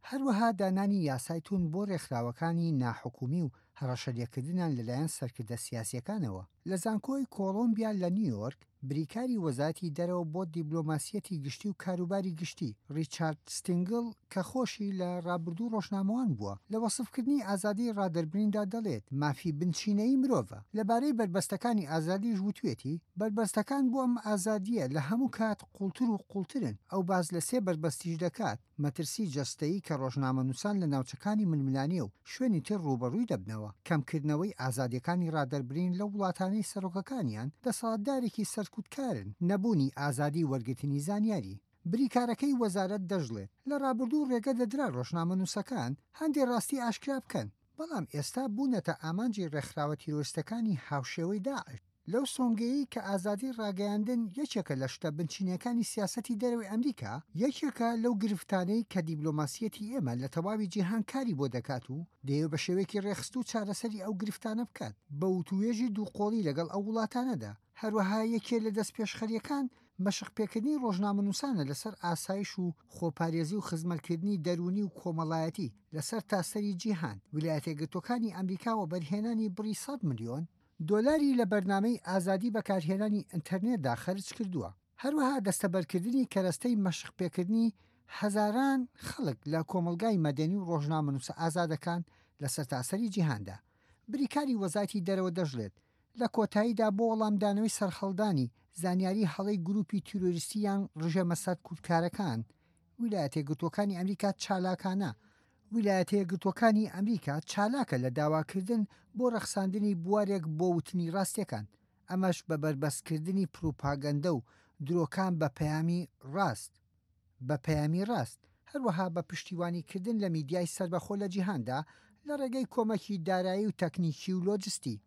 هەروەها دانانی یاسایتون بۆ ڕێکخراوەکانی ناحکومی و هەڕەشەریەکردنیان لەلایەن سەرکردە سیاسیەکانەوە. لە زانکۆی کۆڵۆمبیا لە نیویۆرک بریکاری وەزارەتی دەرەوە بۆ دیبلۆماسیەتی گشتی و کاروباری گشتی ریچارد ستینگل کە خۆشی لە ڕابردوو ڕۆژنامەوان بووە لە وەسفکردنی ئازادی ڕادەربریندا دەڵێت مافی بنچینەی مرۆڤە. لەبارەی بربەستەکانی ئازادیش وتوێتی بربەستەکان بۆ ئەم ئازادیە لە هەموو کات قوڵتر و قوڵترن. ئەو باز لە سێ بربەستیش دەکات: مەترسی جەستەیی کە ڕۆژنامە نووسان لە ناوچەکانی ململانیە و شوێنی تر ڕوبەڕووی دەبنەوە، کەمکردنەوەی ئازادیەکانی ڕادەربرین لە وڵاتانەی سەرۆکەکانیان دەسەڵاتدارێکی سەرکوتکارن، نەبوونی ئازادی وەرگرتنی زانیاری. بریکارەکەی وەزارەت دەژڵێت لە ڕابردوو ڕێگە دەدرا ڕۆژنامە نووسەکان هەندێک ڕاستی ئاشکرا بکەن، بەڵام ئێستا بوونەتە ئامانجی ڕێکخراوە تیرۆریستەکانی هاوشێوەی داعش. لەو سۆنگەیی کە ئازادی ڕاگەیاندن یەکێکە لە شتە بنچینەکانی سیاسەتی دەرەوەی ئەمریکا، یەکێکە لەو گرفتانەی کە دیبلۆماسیەتی ئێمە لە تەواوی جیهان کاری بۆ دەکات و دەیەوێت بە شێوەیەکی ڕێخست و چارەسەری ئەو گرفتانە بکات بە وتوێژی دووقۆڵی لەگەڵ ئەو وڵاتانەدا. هەروەها یەکێ لە دەست پێشخەریەکان مەشقپێکردنی ڕۆژنامە نووسانە لەسەر ئاسایش و خۆپارێزی و خزمەتکردنی دەرونی و کۆمەڵایەتی لەسەر تاسەری جیهان. ویلایەتە یەکگرتووەکانی ئەمریکا و بەرهێنانی بڕی سەد ملیۆن دۆلاری لە بەرنامەی ئازادی بەکارهێنانی ئینتەرنێتدا خەرج کردووە. هەروەها دەستەبەرکردنی کەرەستەی مەشقپێکردنی هەزاران خەڵک لە کۆمەلگای مەدەنی و ڕۆژنامە نووسە ئازادەکان لە سەرتاسەری جیهاندا. بریکاری وەزارەتی دەرەوە دەژڵێت لە کۆتاییدا بۆ وەڵامدانەوەی سەرخەڵدانی زانیاری هەڵەی گروپی تیرۆریستیان ڕژەمە سەرکوتکارەکان ویلایەتە یەکگرتووەکانی ئەمریکا چالاکانە. ویلایەتە یەکگرتووەکانی ئەمریکا چالاکە لە داواکردن بۆ ڕەخساندنی بوارێک بۆ وتنی ڕاستیەکان، ئەمەش بە بەربەستکردنی پروپاگەندە و درۆکان بە پەیامی ڕاست بە پەیامی ڕاست هەروەها بە پشتیوانیکردن لە میدیای سربەخۆ لە جیهاندا لە ڕێگەی کۆمەکی دارایی و تەکنیکی و لۆجستی.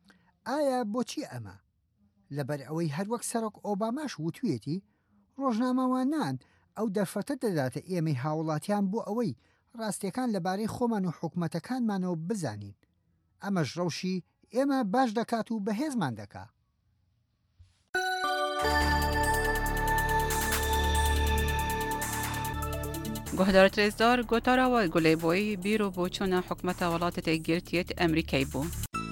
ئایا بۆچی ئەمە؟ لەبەر ئەوەی هەروەک سەرۆک ئۆباماش وتوێتی ڕۆژنامەوانان ئەو دەرفەتە دەداتە ئێمەی هاوڵاتیان بۆ ئەوەی ڕاستیەکان لەبارەی خۆمان و حکومەتەکانمانەوە بزانین. ئەمەش ڕەوشی ئێمە باش دەکات و بەهێزمان دەکات. گۆهدارە ترێزدار گۆتاراوە گولەیبۆی بیرۆ بۆ چۆنە حکومەتە وڵاتە تێگرتیێت ئەمریکای بوو.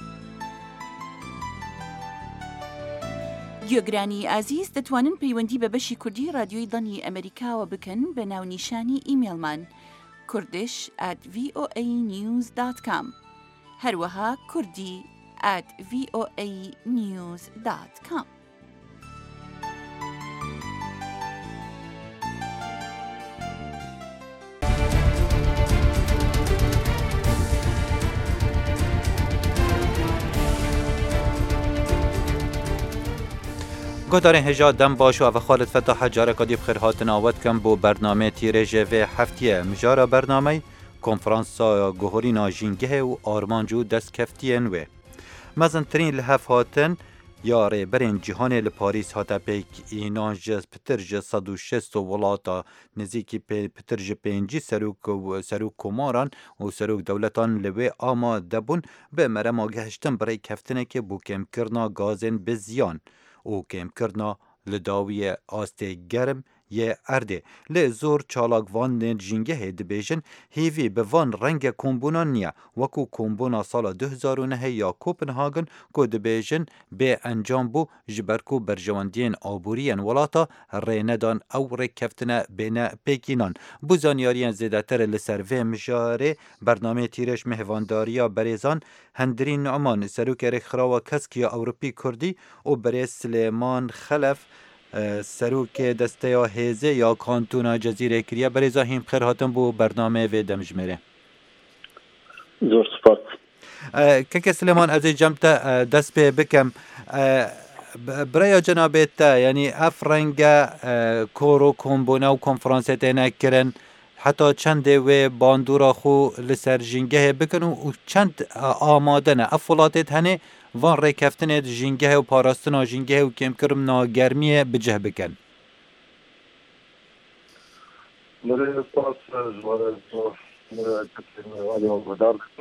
گوێگرانی ئازیز دەتوانن پەیوەندی بە بەشی کوردی رادیۆی دڵنی ئەمریکاوە بکەن بە ناونیشانی ئیمێلمان کوردش ئەت ڤی ئۆ ئەی نیوز دات کام هەروەها کوردی ئەت ڤی ئۆ ئەی نیوز دات کام. گۆدارên hêja dem baş û ev Xalid Fetah careka dî bixêr hatin awet kem bo bernamê tîrêjê vê heftiye mijara bernameyê konferansa guhorîna jîngehê û armanc û destkeftiyên wê. Mezintirîn li hev hatin ya rêberên cîhanê li Parîs hate pêkînan ji pitir ji sed û şêst welata nizîkî pitir ji pêncî serok komaran û serok dewletan li wê ama debûn bi merema gihiştin birê keftinekê bû kêmkirina gazên bi ziyan û kêmkirina li dawiyê astê germ yê Erdê. Lê zor çalakvanên jîngehê dibêjin hêvî bi van rengê kombûnan niye wekû kombûna sala du hezar û nehê ya Kopenhagen ku dibêjin bê encam bû ji ber ku berjewendiyên aboriyên welata rê nedan ew rêkeftine bêne pêkînan. Bu zanyariyên zêdetir li ser vê mijarê bernamê tîreş mihvandariya berêzan Hendirî Numan serokê rêxirawa keskiya Ewropî Kurdî û berêz Silêman Xelef serokê desteya hêzê ya kantûna Cezîrê kiriye. Berêza hîn bixêr hatin bû bernameyê vê demjimêrê. Zor spas. Keke Silêman ez ê cem te dest pê bikim. Biraya cenabê te yanî ev renge kor û kombûna û konferansê têne kirin heta çendê wê bandora xwe li ser jîngehê bikin û çend amade ne ev welatê tenê van rêkeftinê di jîngehê û parastina jîngehê û kêmkirina germiyê bicih bikin. Mirê spas ji were guhdar dikim.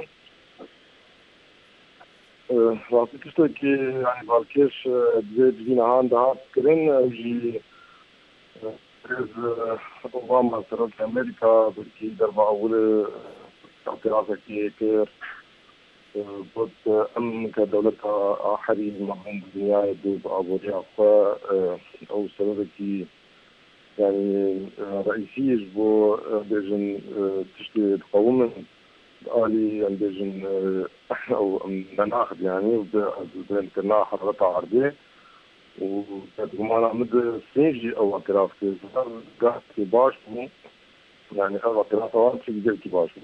Rastî tiştekî yanî balkêş divê civînehan dihat kirin jî اوباما صدرت امريكا بالكي درب اول اعتراض كير بود ام كدولة آخری مهم دنیا دو بابوريا خو او سببكي يعني رئيسي بو بيجن تشتي تقوم آلي يعني بيجن او مناخد يعني بين كنا حضرتها عربية وكمان مد سنجي او اعتراف كي قاعد كي باش يعني او اعتراف وان تقدر كي باش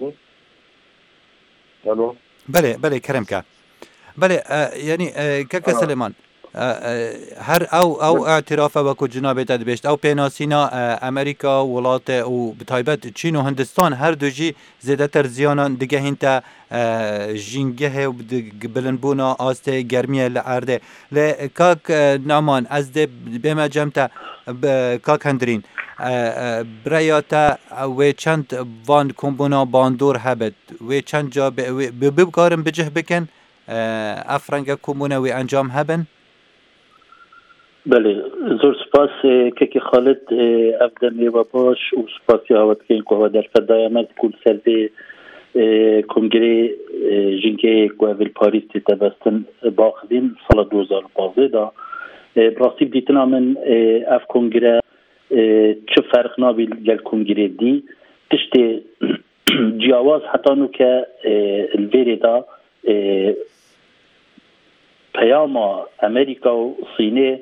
الو بله بله کرمکه بله یعنی کاک سلیمان هر او او اعتراف وکو جناب تدبشت او پیناسینا امریکا ولات و بتایبت چین و هندستان هر دو جی زیاده تر زیانان دیگه هینتا جینگه و بلنبونا آست گرمیه لعرده ل کاک نامان از ده بما جمتا کاک هندرین برایاتا و چند وان کمبونا باندور هبت و چند جا ببکارم بجه بکن افرنگ کمبونا و انجام هبن بله زور سپاس که خالد افدمی و باش و سپاسی هاوت که این قوه در فردای آمد کل سرده کنگره جنگه قوه پاریس تیتا بستن باخدین سال دو هزار و پانزده دا براستی بدیتنا من اف کنگره چه فرق نابی گل کنگره دی تشتی جیاواز حتی نو که الویره دا پیاما امریکا و صینه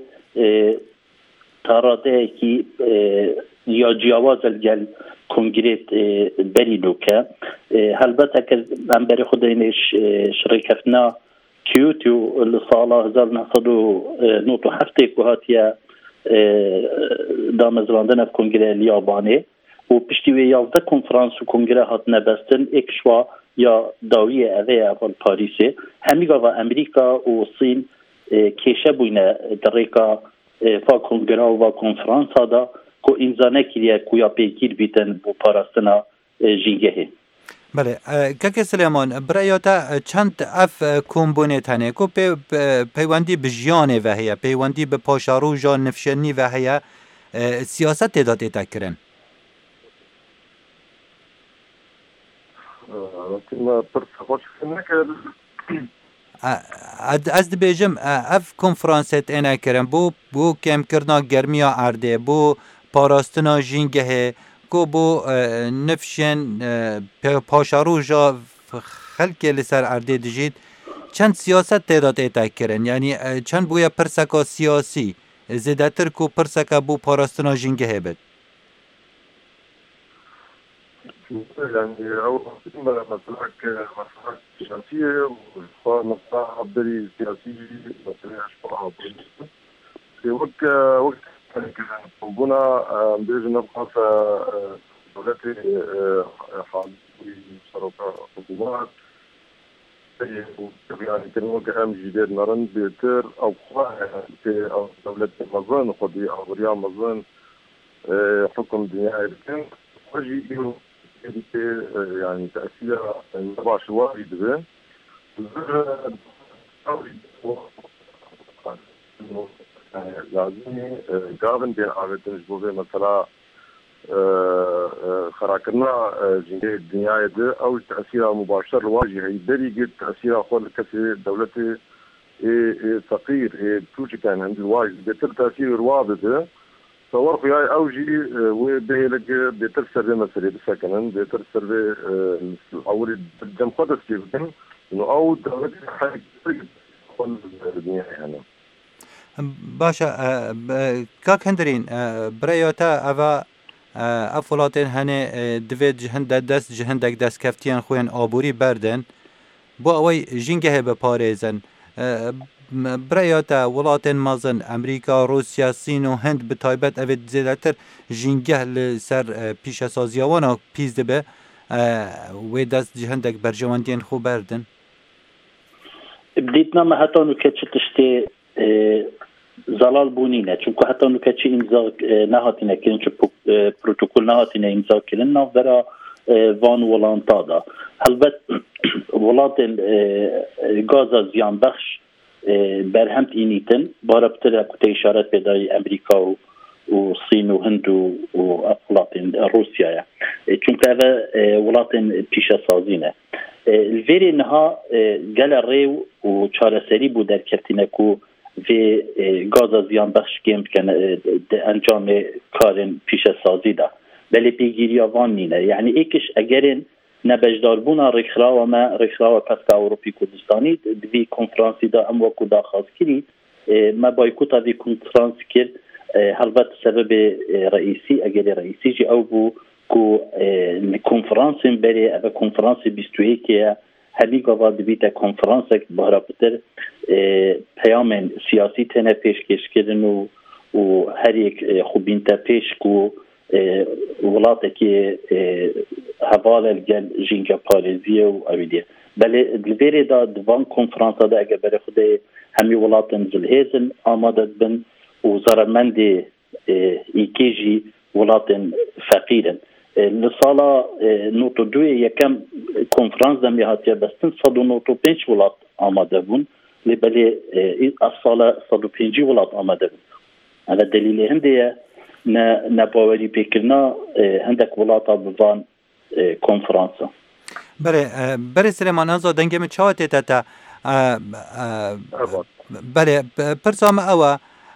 تاراده کی یا جیاواز الگل کنگریت بری لوکه البته که من بری خود اینش شرکتنا کیوتو لسال هزار و نهصد و نود و هفت که هاتیه دامزراندن اف کنگره الیابانه و پشتی و یازده کنفرانس و کنگره هات نبستن اکشوا یا داوی اوه اول پاریسه همیگا و امریکا و صین کیشه بوینه دریکا فا کنگره و کنفرانس دا که امزانه کلیه کویا پیگیر بیتن بو پاراستنا جینگه. بله که سلیمان برایاتا چند اف کمبونه تنه که پی پیوندی به جیانه و هیا پیوندی به پاشارو جان نفشنی و هیا سیاست داده تکرن از دبیجم اف کنفرانست اینا کرن بو بو کم کرنا گرمیا عرده بو پاراستنا جینگه کو بو نفشن پاشارو جا خلک لسر عرده دجید چند سیاست تعداد ایتا کرن یعنی چند بویا پرسکا سیاسی زیدتر کو پرسکا بو پاراستنا جینگه بد يعني أول مسألة مسألة سياسية ومسألة عبدالي سياسية مسألة أشباها في وقت وقت كنا بيجي نبقى في دولتي حالي صاروخ حكومات يعني كانوا كأم جديد نرن بيتر أو خواهي في دولتي مظن خدي أو رياض مظن حكم دنيا يمكن وجي يعني تأثير نبع شواري دبي لازم قابل بين عادة جبوبة مثلا خراكنا جنيه الدنيا ده أو تأثير مباشر واجه يدري قد تأثير خول كسي دولتي فقير توجي كان عند الواجه بيتر تأثير واضح ده صور خياي أوجي وبهلك بيترسر بمسري بسكنن بيترسر ب أوري جم خدس كيفن إنه أو دولة حاجة كل الدنيا يعني باشا كاك هندرين بريوتا أفا أفولاتين هني دوید جهند دست جهندك دست كفتيان خوين آبوري بردن بو أوي جنگه بپاريزن برایاتا ولاتن مازن امریکا روسیا سین و هند به تایبت اوید زیادتر جنگه لسر پیش سازیوانا پیز دبه و دست جهندک برجواندین خوب بردن بديتنا ما حتى انه كاتش تشتي زلال بونينا چونكو حتى انه كاتش امضاء نهاتنا كلن بروتوكول نهاتنا امضاء كلن نافدرا وان ولانتادا البت ولاتن غازا زيان بخش برهمت اینیتن باربتر کتی اشارت بدای امریکا و والصين وهند وولاطين روسيا چونك هذا ولاطين بيشا سازينه الفيري انها قال الريو وشارة سريب در كفتنكو في غازا زيان بخش كيم كان انجام كارن بيشا سازي ده بل بيجيريا وانينه يعني ايكش اگرين نبجدار بونا رخراوه ما رخراوه پسکا اوروپی کردستانی دوی کنفرانسی دا هم وکو دا خواست کری ما بایکوتا دوی کنفرانس کرد هلبت سبب رئیسی اگر رئیسی جی او بو کو کنفرانس بری او کنفرانس بیست و یک همی گاوا دویتا کنفرانس بهرا بتر پیام سیاسی تنه پیشکش کردن و و هر یک خوبین تا پیش کو ولاته که حوال الجن جینجا پاریزیه و اویدیه بله دلویره دا دوان کنفرانسا دا اگر بره خود همی ولاتن زلهیزن آماده بن و زرمند ایکیجی ولاتن فقیرن لسالا نوتو دوی یکم کنفرانس دمی هاتیه بستن صد و نوتو پنج ولات آماده بون بله اصالا صد و پنجی ولات آماده بون اما دلیل هنده نباوری پیکرنا هندک ولاتا بوان کنفرانسا بله بله سلیمان ازا دنگم چاوتی تا بله پرسام اوا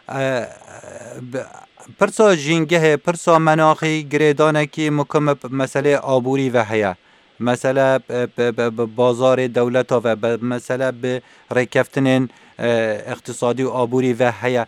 پرسا جینگه پرسا مناخی گریدانه که مکم مسئله آبوری و حیا مثلا بازار دولت و مثلا به رکفتن اقتصادی و آبوری و حیا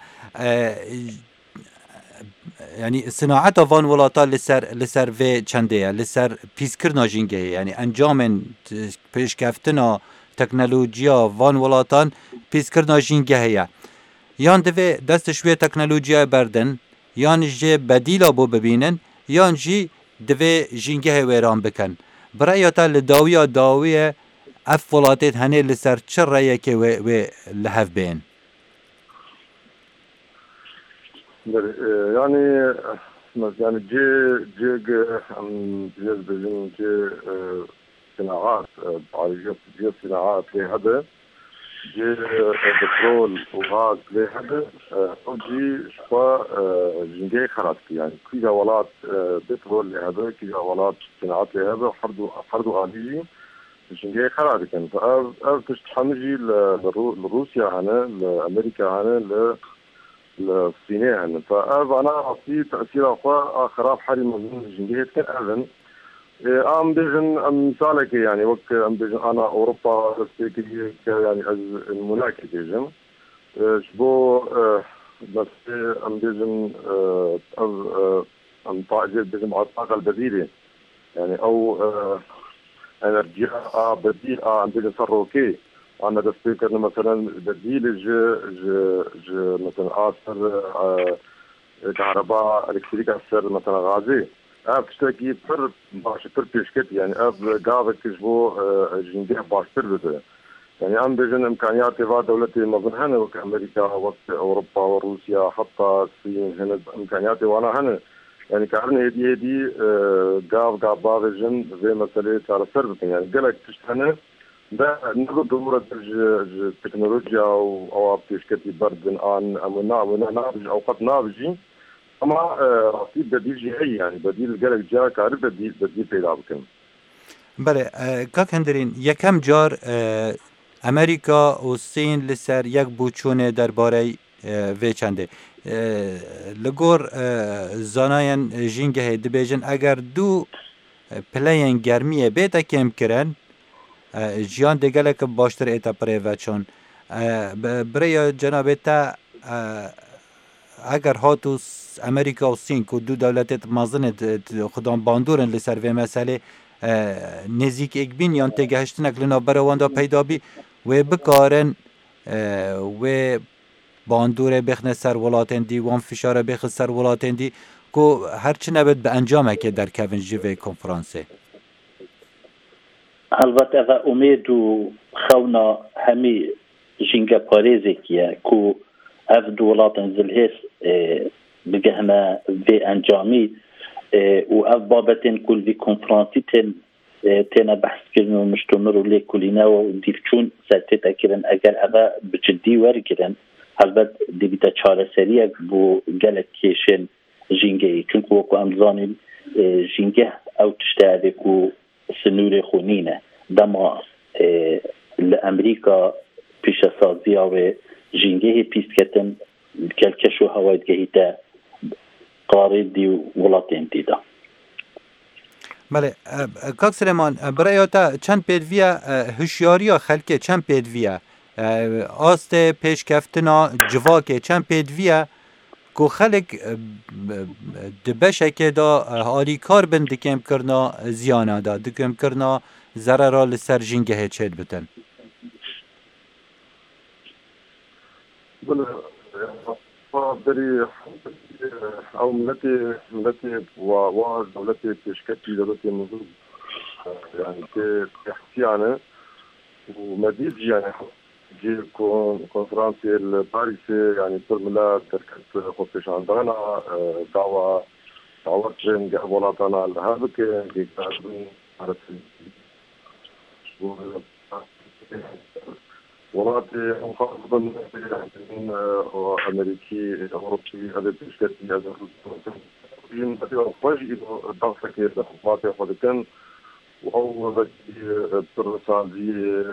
يعني صناعة فان ولاتا لسر لسر في چنده لسر پیسکرنا جنگه يعني انجام پیشکفتنا تکنولوژیا فان ولاتان پیسکرنا جنگه هيا یان دوی دست شوی تکنولوژیا بردن یان جه بدیلا بو ببینن یان جی دوی جنگه ویران بکن برای تا لداویا داویه اف ولاتت هنه لسر چر رایه که و لحف بین يعني يعني جي جي ام جي بزين جي صناعات عالية جي صناعات لهذا جي بترول وغاز لهذا او جي شفا جنجي خرط يعني كي جوالات بترول لهذا كي جوالات صناعات لهذا حردو حردو عالية جنجي خرط كان فأر تشتحمجي لروسيا هنا لأمريكا هنا ل الصينية يعني فأنا أنا في تأثير أخوة خراب حري من جنجية كان أذن أم بيجن مثالك يعني وقت أم بيجن أنا أوروبا رسيكي يعني الملاكي بيجن شبو بس أم بيجن أم طاقة بيجن مع الطاقة البديلة يعني أو انرجيا بديل أم بيجن صاروكي أنا دستيكر مثلا بديل ج ج ج مثلا آثر كهرباء إلكتريك أثر مثلا غازي أب تشتكي بر باش بر بيشكت يعني أب قاعد كشبو جنجيه باش بر بده يعني أم بيجن إمكانيات تبع دولتي مثلا هنا وك أمريكا وقت أوروبا وروسيا حتى الصين هنا إمكانيات وانا هنا يعني كأنه هدي هدي قاعد قاعد باجن زي مثلا ترى سرب يعني قالك تشتهنا ده نقول ضرورة التكنولوجيا أو أو بتشكتي برد الآن أو نعم نابج أو قد نابجي أما في بديل جهي يعني بديل جالك جا كارب بديل بديل پیدا بکن. بله که هندرین یکم جار امریکا و الصين لسر یک بوچونه درباره وی چنده لگور زناین جنگه دبیجن اگر دو پلین گرمیه بیتا کم کرن جیان دیگه که باشتر ایتا پره و چون برای جناب تا اگر هاتو امریکا و الصين که دو دولت مازن خودان باندورن لسر و مسئله نزیک ایک بین یان تگهشتنک لنا برواندا پیدا بی و بکارن و باندور بخنه سر ولاتن دی وان فشار بخ سر ولاتن دی که هرچی نبید به انجامه که در کوین جوی کنفرانسه البته و امید و خونا همی جنگ پاریزی که که اف دولاتن زلهس بگهمه به انجامی و اف بابتن کل وی کنفرانسی تن تنا بحث کردن و مشتمر و لی کلینا و دیرچون سرطه تکرن اگر اوه بجدی ورگرن البته دیبیتا چاره سریع بو گلک کشن ژینگەی چونکە وەکو ئەم زانین ژینگە ئەو تشتێک و سنووری خونینە دەما لە ئەمریکا پیشەسازیە وێ ژینگەهی پیسکەتن کەلکەش و هەوای دگەهیتە قاڕێدی و وڵاتێن تێدا. بله کاک سلێمان برایۆتە چەند پێدڤە هوشیاریە خەلکێ چەند پێدڤە ئاستێ پێشکەفتنا جڤاکێ چەند پێدڤە کو خەلک دبەشێکێدا ئالیکار بن دکێمکردنا زیانەدا دکێمکردنا زەرەرا لەسەر ژینگەهێ چێت بتن. بري او ملتي ملتي و دولتي تشكتي دولتي موجود يعني تحكي عنه ومديد يعني جي كونفرنسي الباريسي يعني ترملا تركت خطش عندنا دعوة دعوة جن قبولاتنا هذا كي كان عرفت ولاتي مخاطبا امريكي اوروبي هذا تشكتي هذا يمكن واجي ضغط كثير الحكومات ياخذ كان وهو بدي ترسل دي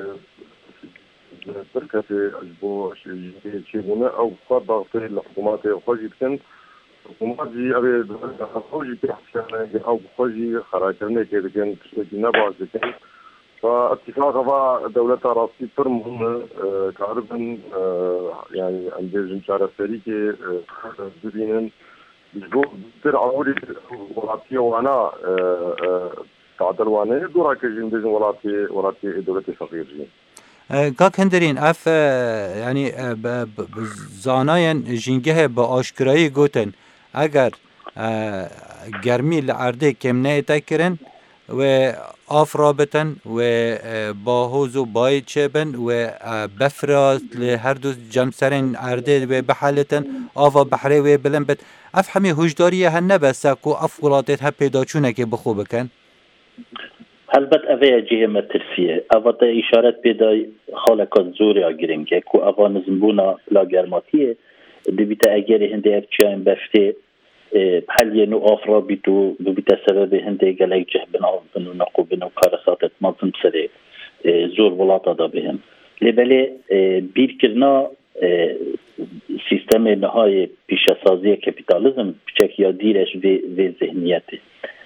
تركتي اسبوع شيء شيء او ضغط الحكومات ياخذ كان الحكومات دي ابي خوجي تحسن او خوجي خراجنا كده كان تشكي نبع كان فاتفاق بقى دولتها راسي تر مهمة كعربن يعني عندنا شارع فريقي زبينن بيجو تر عوري ولاتي وانا تعدل وانا دورا كجين بيجن ولاتي ولاتي دولتي صغير جين كاك هندرين اف يعني زاناين جينجه با آشکرایی گوتن اگر گرمی لعرده کم نتکرن و آف رابطن و باهوز و باید چبن و بفرات لهر دو جمسرین عرده و بحالتن آفا بحره و بلن بد اف همه هجداریه هن نبسه که اف ولاتت ها پیدا چونه که بخو بکن البته اوه جهه مترسیه اوه تا اشارت پیدا خالکات زوری آگیریم که که اوه نزنبونا لاگرماتیه دبیتا اگر هنده اف چیان بفته بحال نو آفرا بیتو ببیتا سبب هنده گلک جه بنا بنو نقو بنو کارساتت مازم سره زور ولاتا دا بهم لباله بیر کرنا سیستم نهای پیشسازی کپیتالیزم بچک یا دیرش و ذهنیته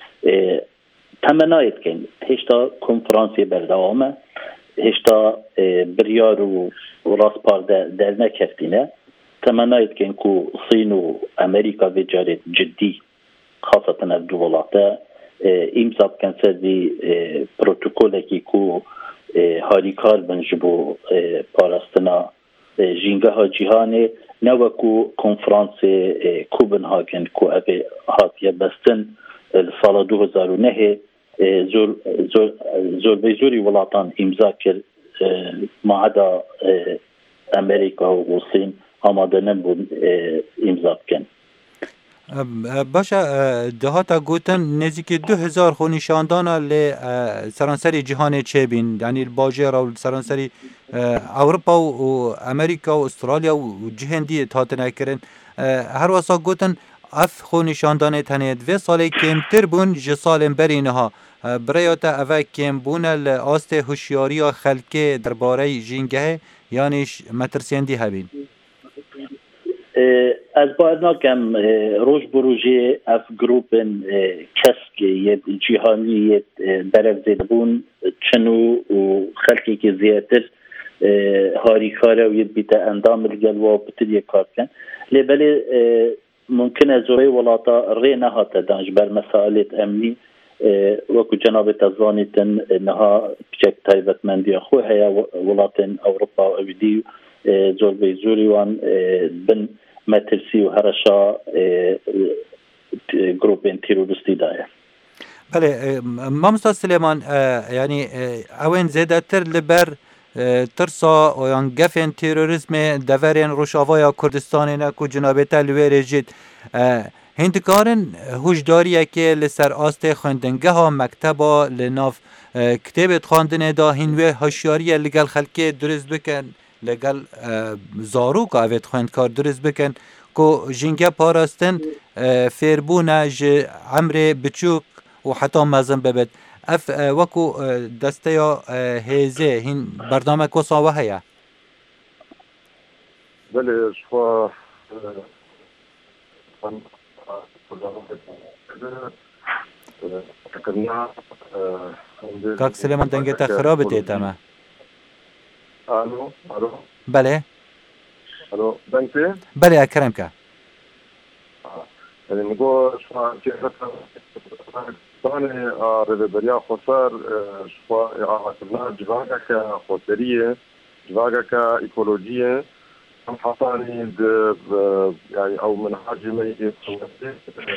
تمنایت کن هشتا کنفرانسی بردوامه هشتا بریار و راست پار در نکفتینه تمنایت کن که صین و امریکا و جارت جدی خاصة الدولات امضا کن سری پروتوکولی که هاریکار بنجبو پاراستنا جینگه ها جهانه نو که کنفرانس کوپنهاگن که ابی هاتیه بستن سال دو هزار و نه زور زور زور بزوری ولاتان امضا کرد ما عدا امریکا و صین آماده نبود امضا کن. باشه دهاتا گوتن نزدیک دو هزار خونیشاندانا ل سرانسری جهان چه بین یعنی باجه را سرانسری اروپا و امریکا و استرالیا و جهندی تاتنه کرن هر واسا گوتن اف خونیشاندانه تنید و سال کمتر بون ج سال برینها برایاتا اوه کم بون لآست هوشیاری خلکه درباره جینگه یعنی مترسیندی هبین از باید ناکم روش بروژه اف گروپن کسک ید جهانی ید برف زیده بون چنو و خلقی که زیادتر هاریکاره و ید بیتا اندام الگلوه بتر یک کار کن لیبالی ممکنه زوری ولاتا ری نهاته دانش بر مسائلت امنی وکو جناب تزانیتن نها بچک تایبتمندی خو هیا ولاتن اوروپا و اویدی زور بی زوری وان بن مترسی و هرشا گروپین تیروریستی داره. بله مامستا سلیمان یعنی اوین زیده تر لبر ترسا و یان گفن تیروریسم دورین روشاوای کردستان نکو جناب تلویر جید هندکارن هوشداریه که لسر آست خواندنگه ها مکتبا لناف کتابت خواندنه دا هنوه هوشیاریه لگل خلکه درست بکن لەگەڵ زاروک ئاوێت خوێندکار دروست بکەن کو ژینگە پاراستن فێربوونە ji ئەمرێ بچووک و حتا مەزن ببێت ئەف وەکو دەستەیە هێزێ هین بەردامە کۆساوە هەیە بله شخوا کاک سلێمان دەنگێتە خراپ بێت ئەمە الو الو بەڵێ الو دەنگ پێ بەڵێ ئەکرم کە يعني نقول شو ثاني ريبريا خسر شو عملنا جواكا كخسرية جواكا كإيكولوجية هم حصاني يعني أو من حاجة ما يسوي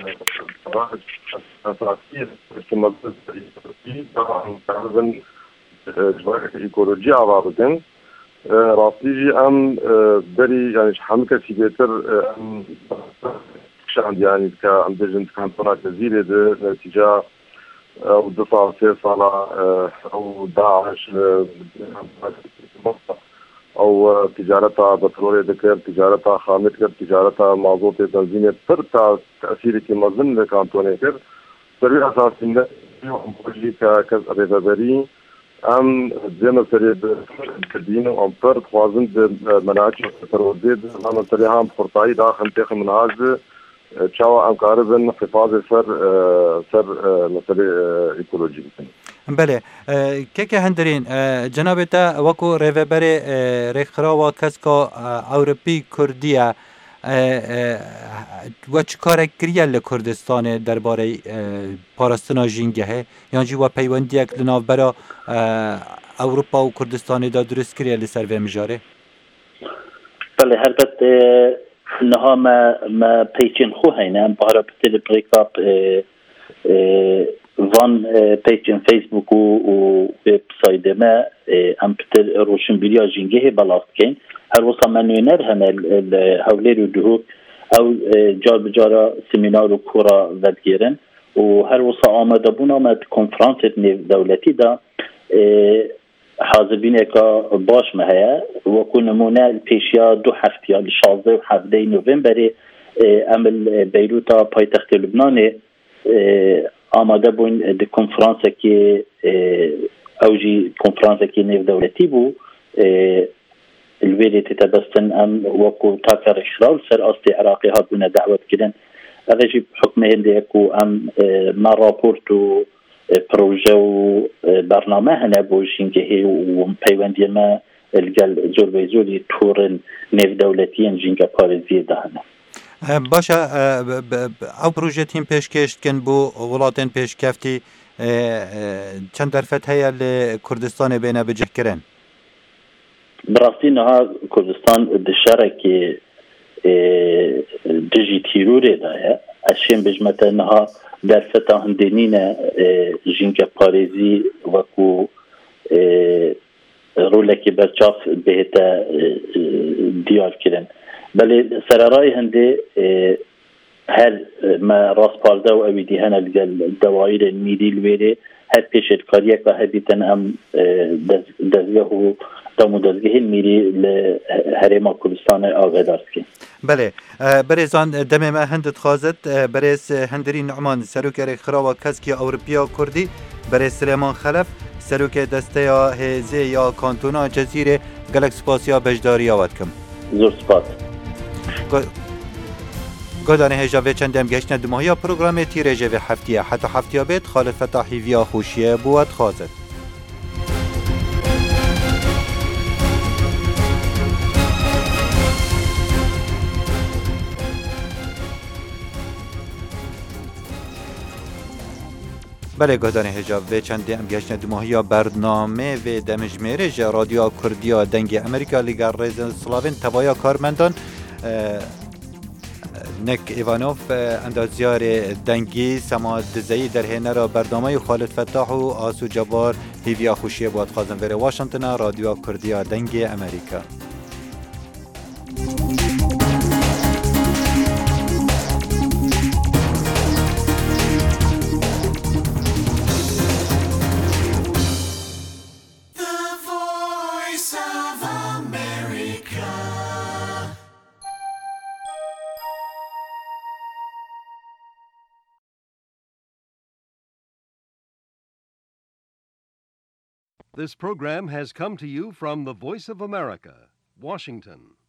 أساسية كما طبعا تعرفن جواكا كإيكولوجيا عبارة راستيجي أم بري يعني حمكة في بيتر أم عندي يعني كعند جنت كانتونا جزيرة ده نتيجة أو دفاع في صلاة أو داعش أو تجارتها بترول ذكر تجارتها خامة كر تجارتها موضوع تنظيم فرتا تأثير كمزن كانتونا كر سبب أساس إنه يوم بقولي ككذا ريفابري أم زين سريد كدين أم فرد خوازن مناطق بترول ده أنا تريهم خرطاي داخل تخ من هذا تشاو ام قاربن حفاظ سر سر مسألة ايكولوجي بله كيك هندرين جنابتا وكو ريفبري رخراوا كسكا اوروبي كرديا وچ کار کریه لکردستان درباره پاراستنا جینگه یعنی جوا پیوندی اک لناوبرا اروپا و کردستان دا درست کریه لسر و مجاره بله البته نها ما ما پیچین خو هینا بارا بتل بریکاپ وان پیچین فیسبوک و ویب سایت ما ام بتل روشن بلیا جینگه بلاست کن هر وصا منوینر هم هولیر و دهو او جار بجارا سمینار و کورا ودگیرن و هر وصا آمده بون آمد کنفرانس دولتی دا حاضرين اكا باش مهيا وكون نمونه البيشيا دو هفتيا لشازده و هفده نوفمبر عمل بيروتا پایتخت لبنان آماده بون دي کنفرانس که اوجي کنفرانس که نيف دولتي بو الويلي تتبستن ام وكو تاكر اشرال سر اصلي عراقي هاتونا دعوت كدن اغجي بحكمه هندي اكو ام ما رابورتو پروژه و برنامه هنه بوشین که و پیوندی ما الگل زور به زوری تورن نف دولتیان جینگا پارزی دهنه باشه او پروژه تیم پیش کشت کن بو ولاتن پیش کفتی چند درفت هیا لکردستان بینه بجه کرن؟ براستی نها کردستان دشاره که دجی تیروره داره اشیم بجمته نها در فتا هندینین جینگا پارزی وکو رولکی برچاف بهتا دیار کرن بله سرارای هنده هر ما راس پارده و اویدی هنه دوائر میری الویره هر پیشت کاریه که هبیتن ام دزگه و دامو دزگه میری لحرم کردستان آغدارس کن بله بريزان دم ما هندت خازت بريس هندري نعمان سروك خراوة كسكي أوروبيا كردي بريس سليمان خلف سروك دستيا هزي يا كانتونا جزيرة قلق سباسيا بجداريا واتكم زور سپاس قدانه هجاوه چندم گشتن دماهیا پروگرام تیرجه و هفتیه حتی هفتیه بید خالد فتاحی ویا خوشیه بود خازت بله گذاره هجاب و چند ام گشتن دماهیا برنامه و دمجمهره جا رادیو کردیا دنگ امریکا لیگر ریزن سلاوین تبایا کارمندان نک ایوانوف اندازیار دنگی سماد دزایی در هنر برنامه خالد فتاح و آسو جبار هیویا خوشیه بود خازن بره واشنطن رادیو کردیا دنگ امریکا The voice of America. This program has come to you from the Voice of America, Washington.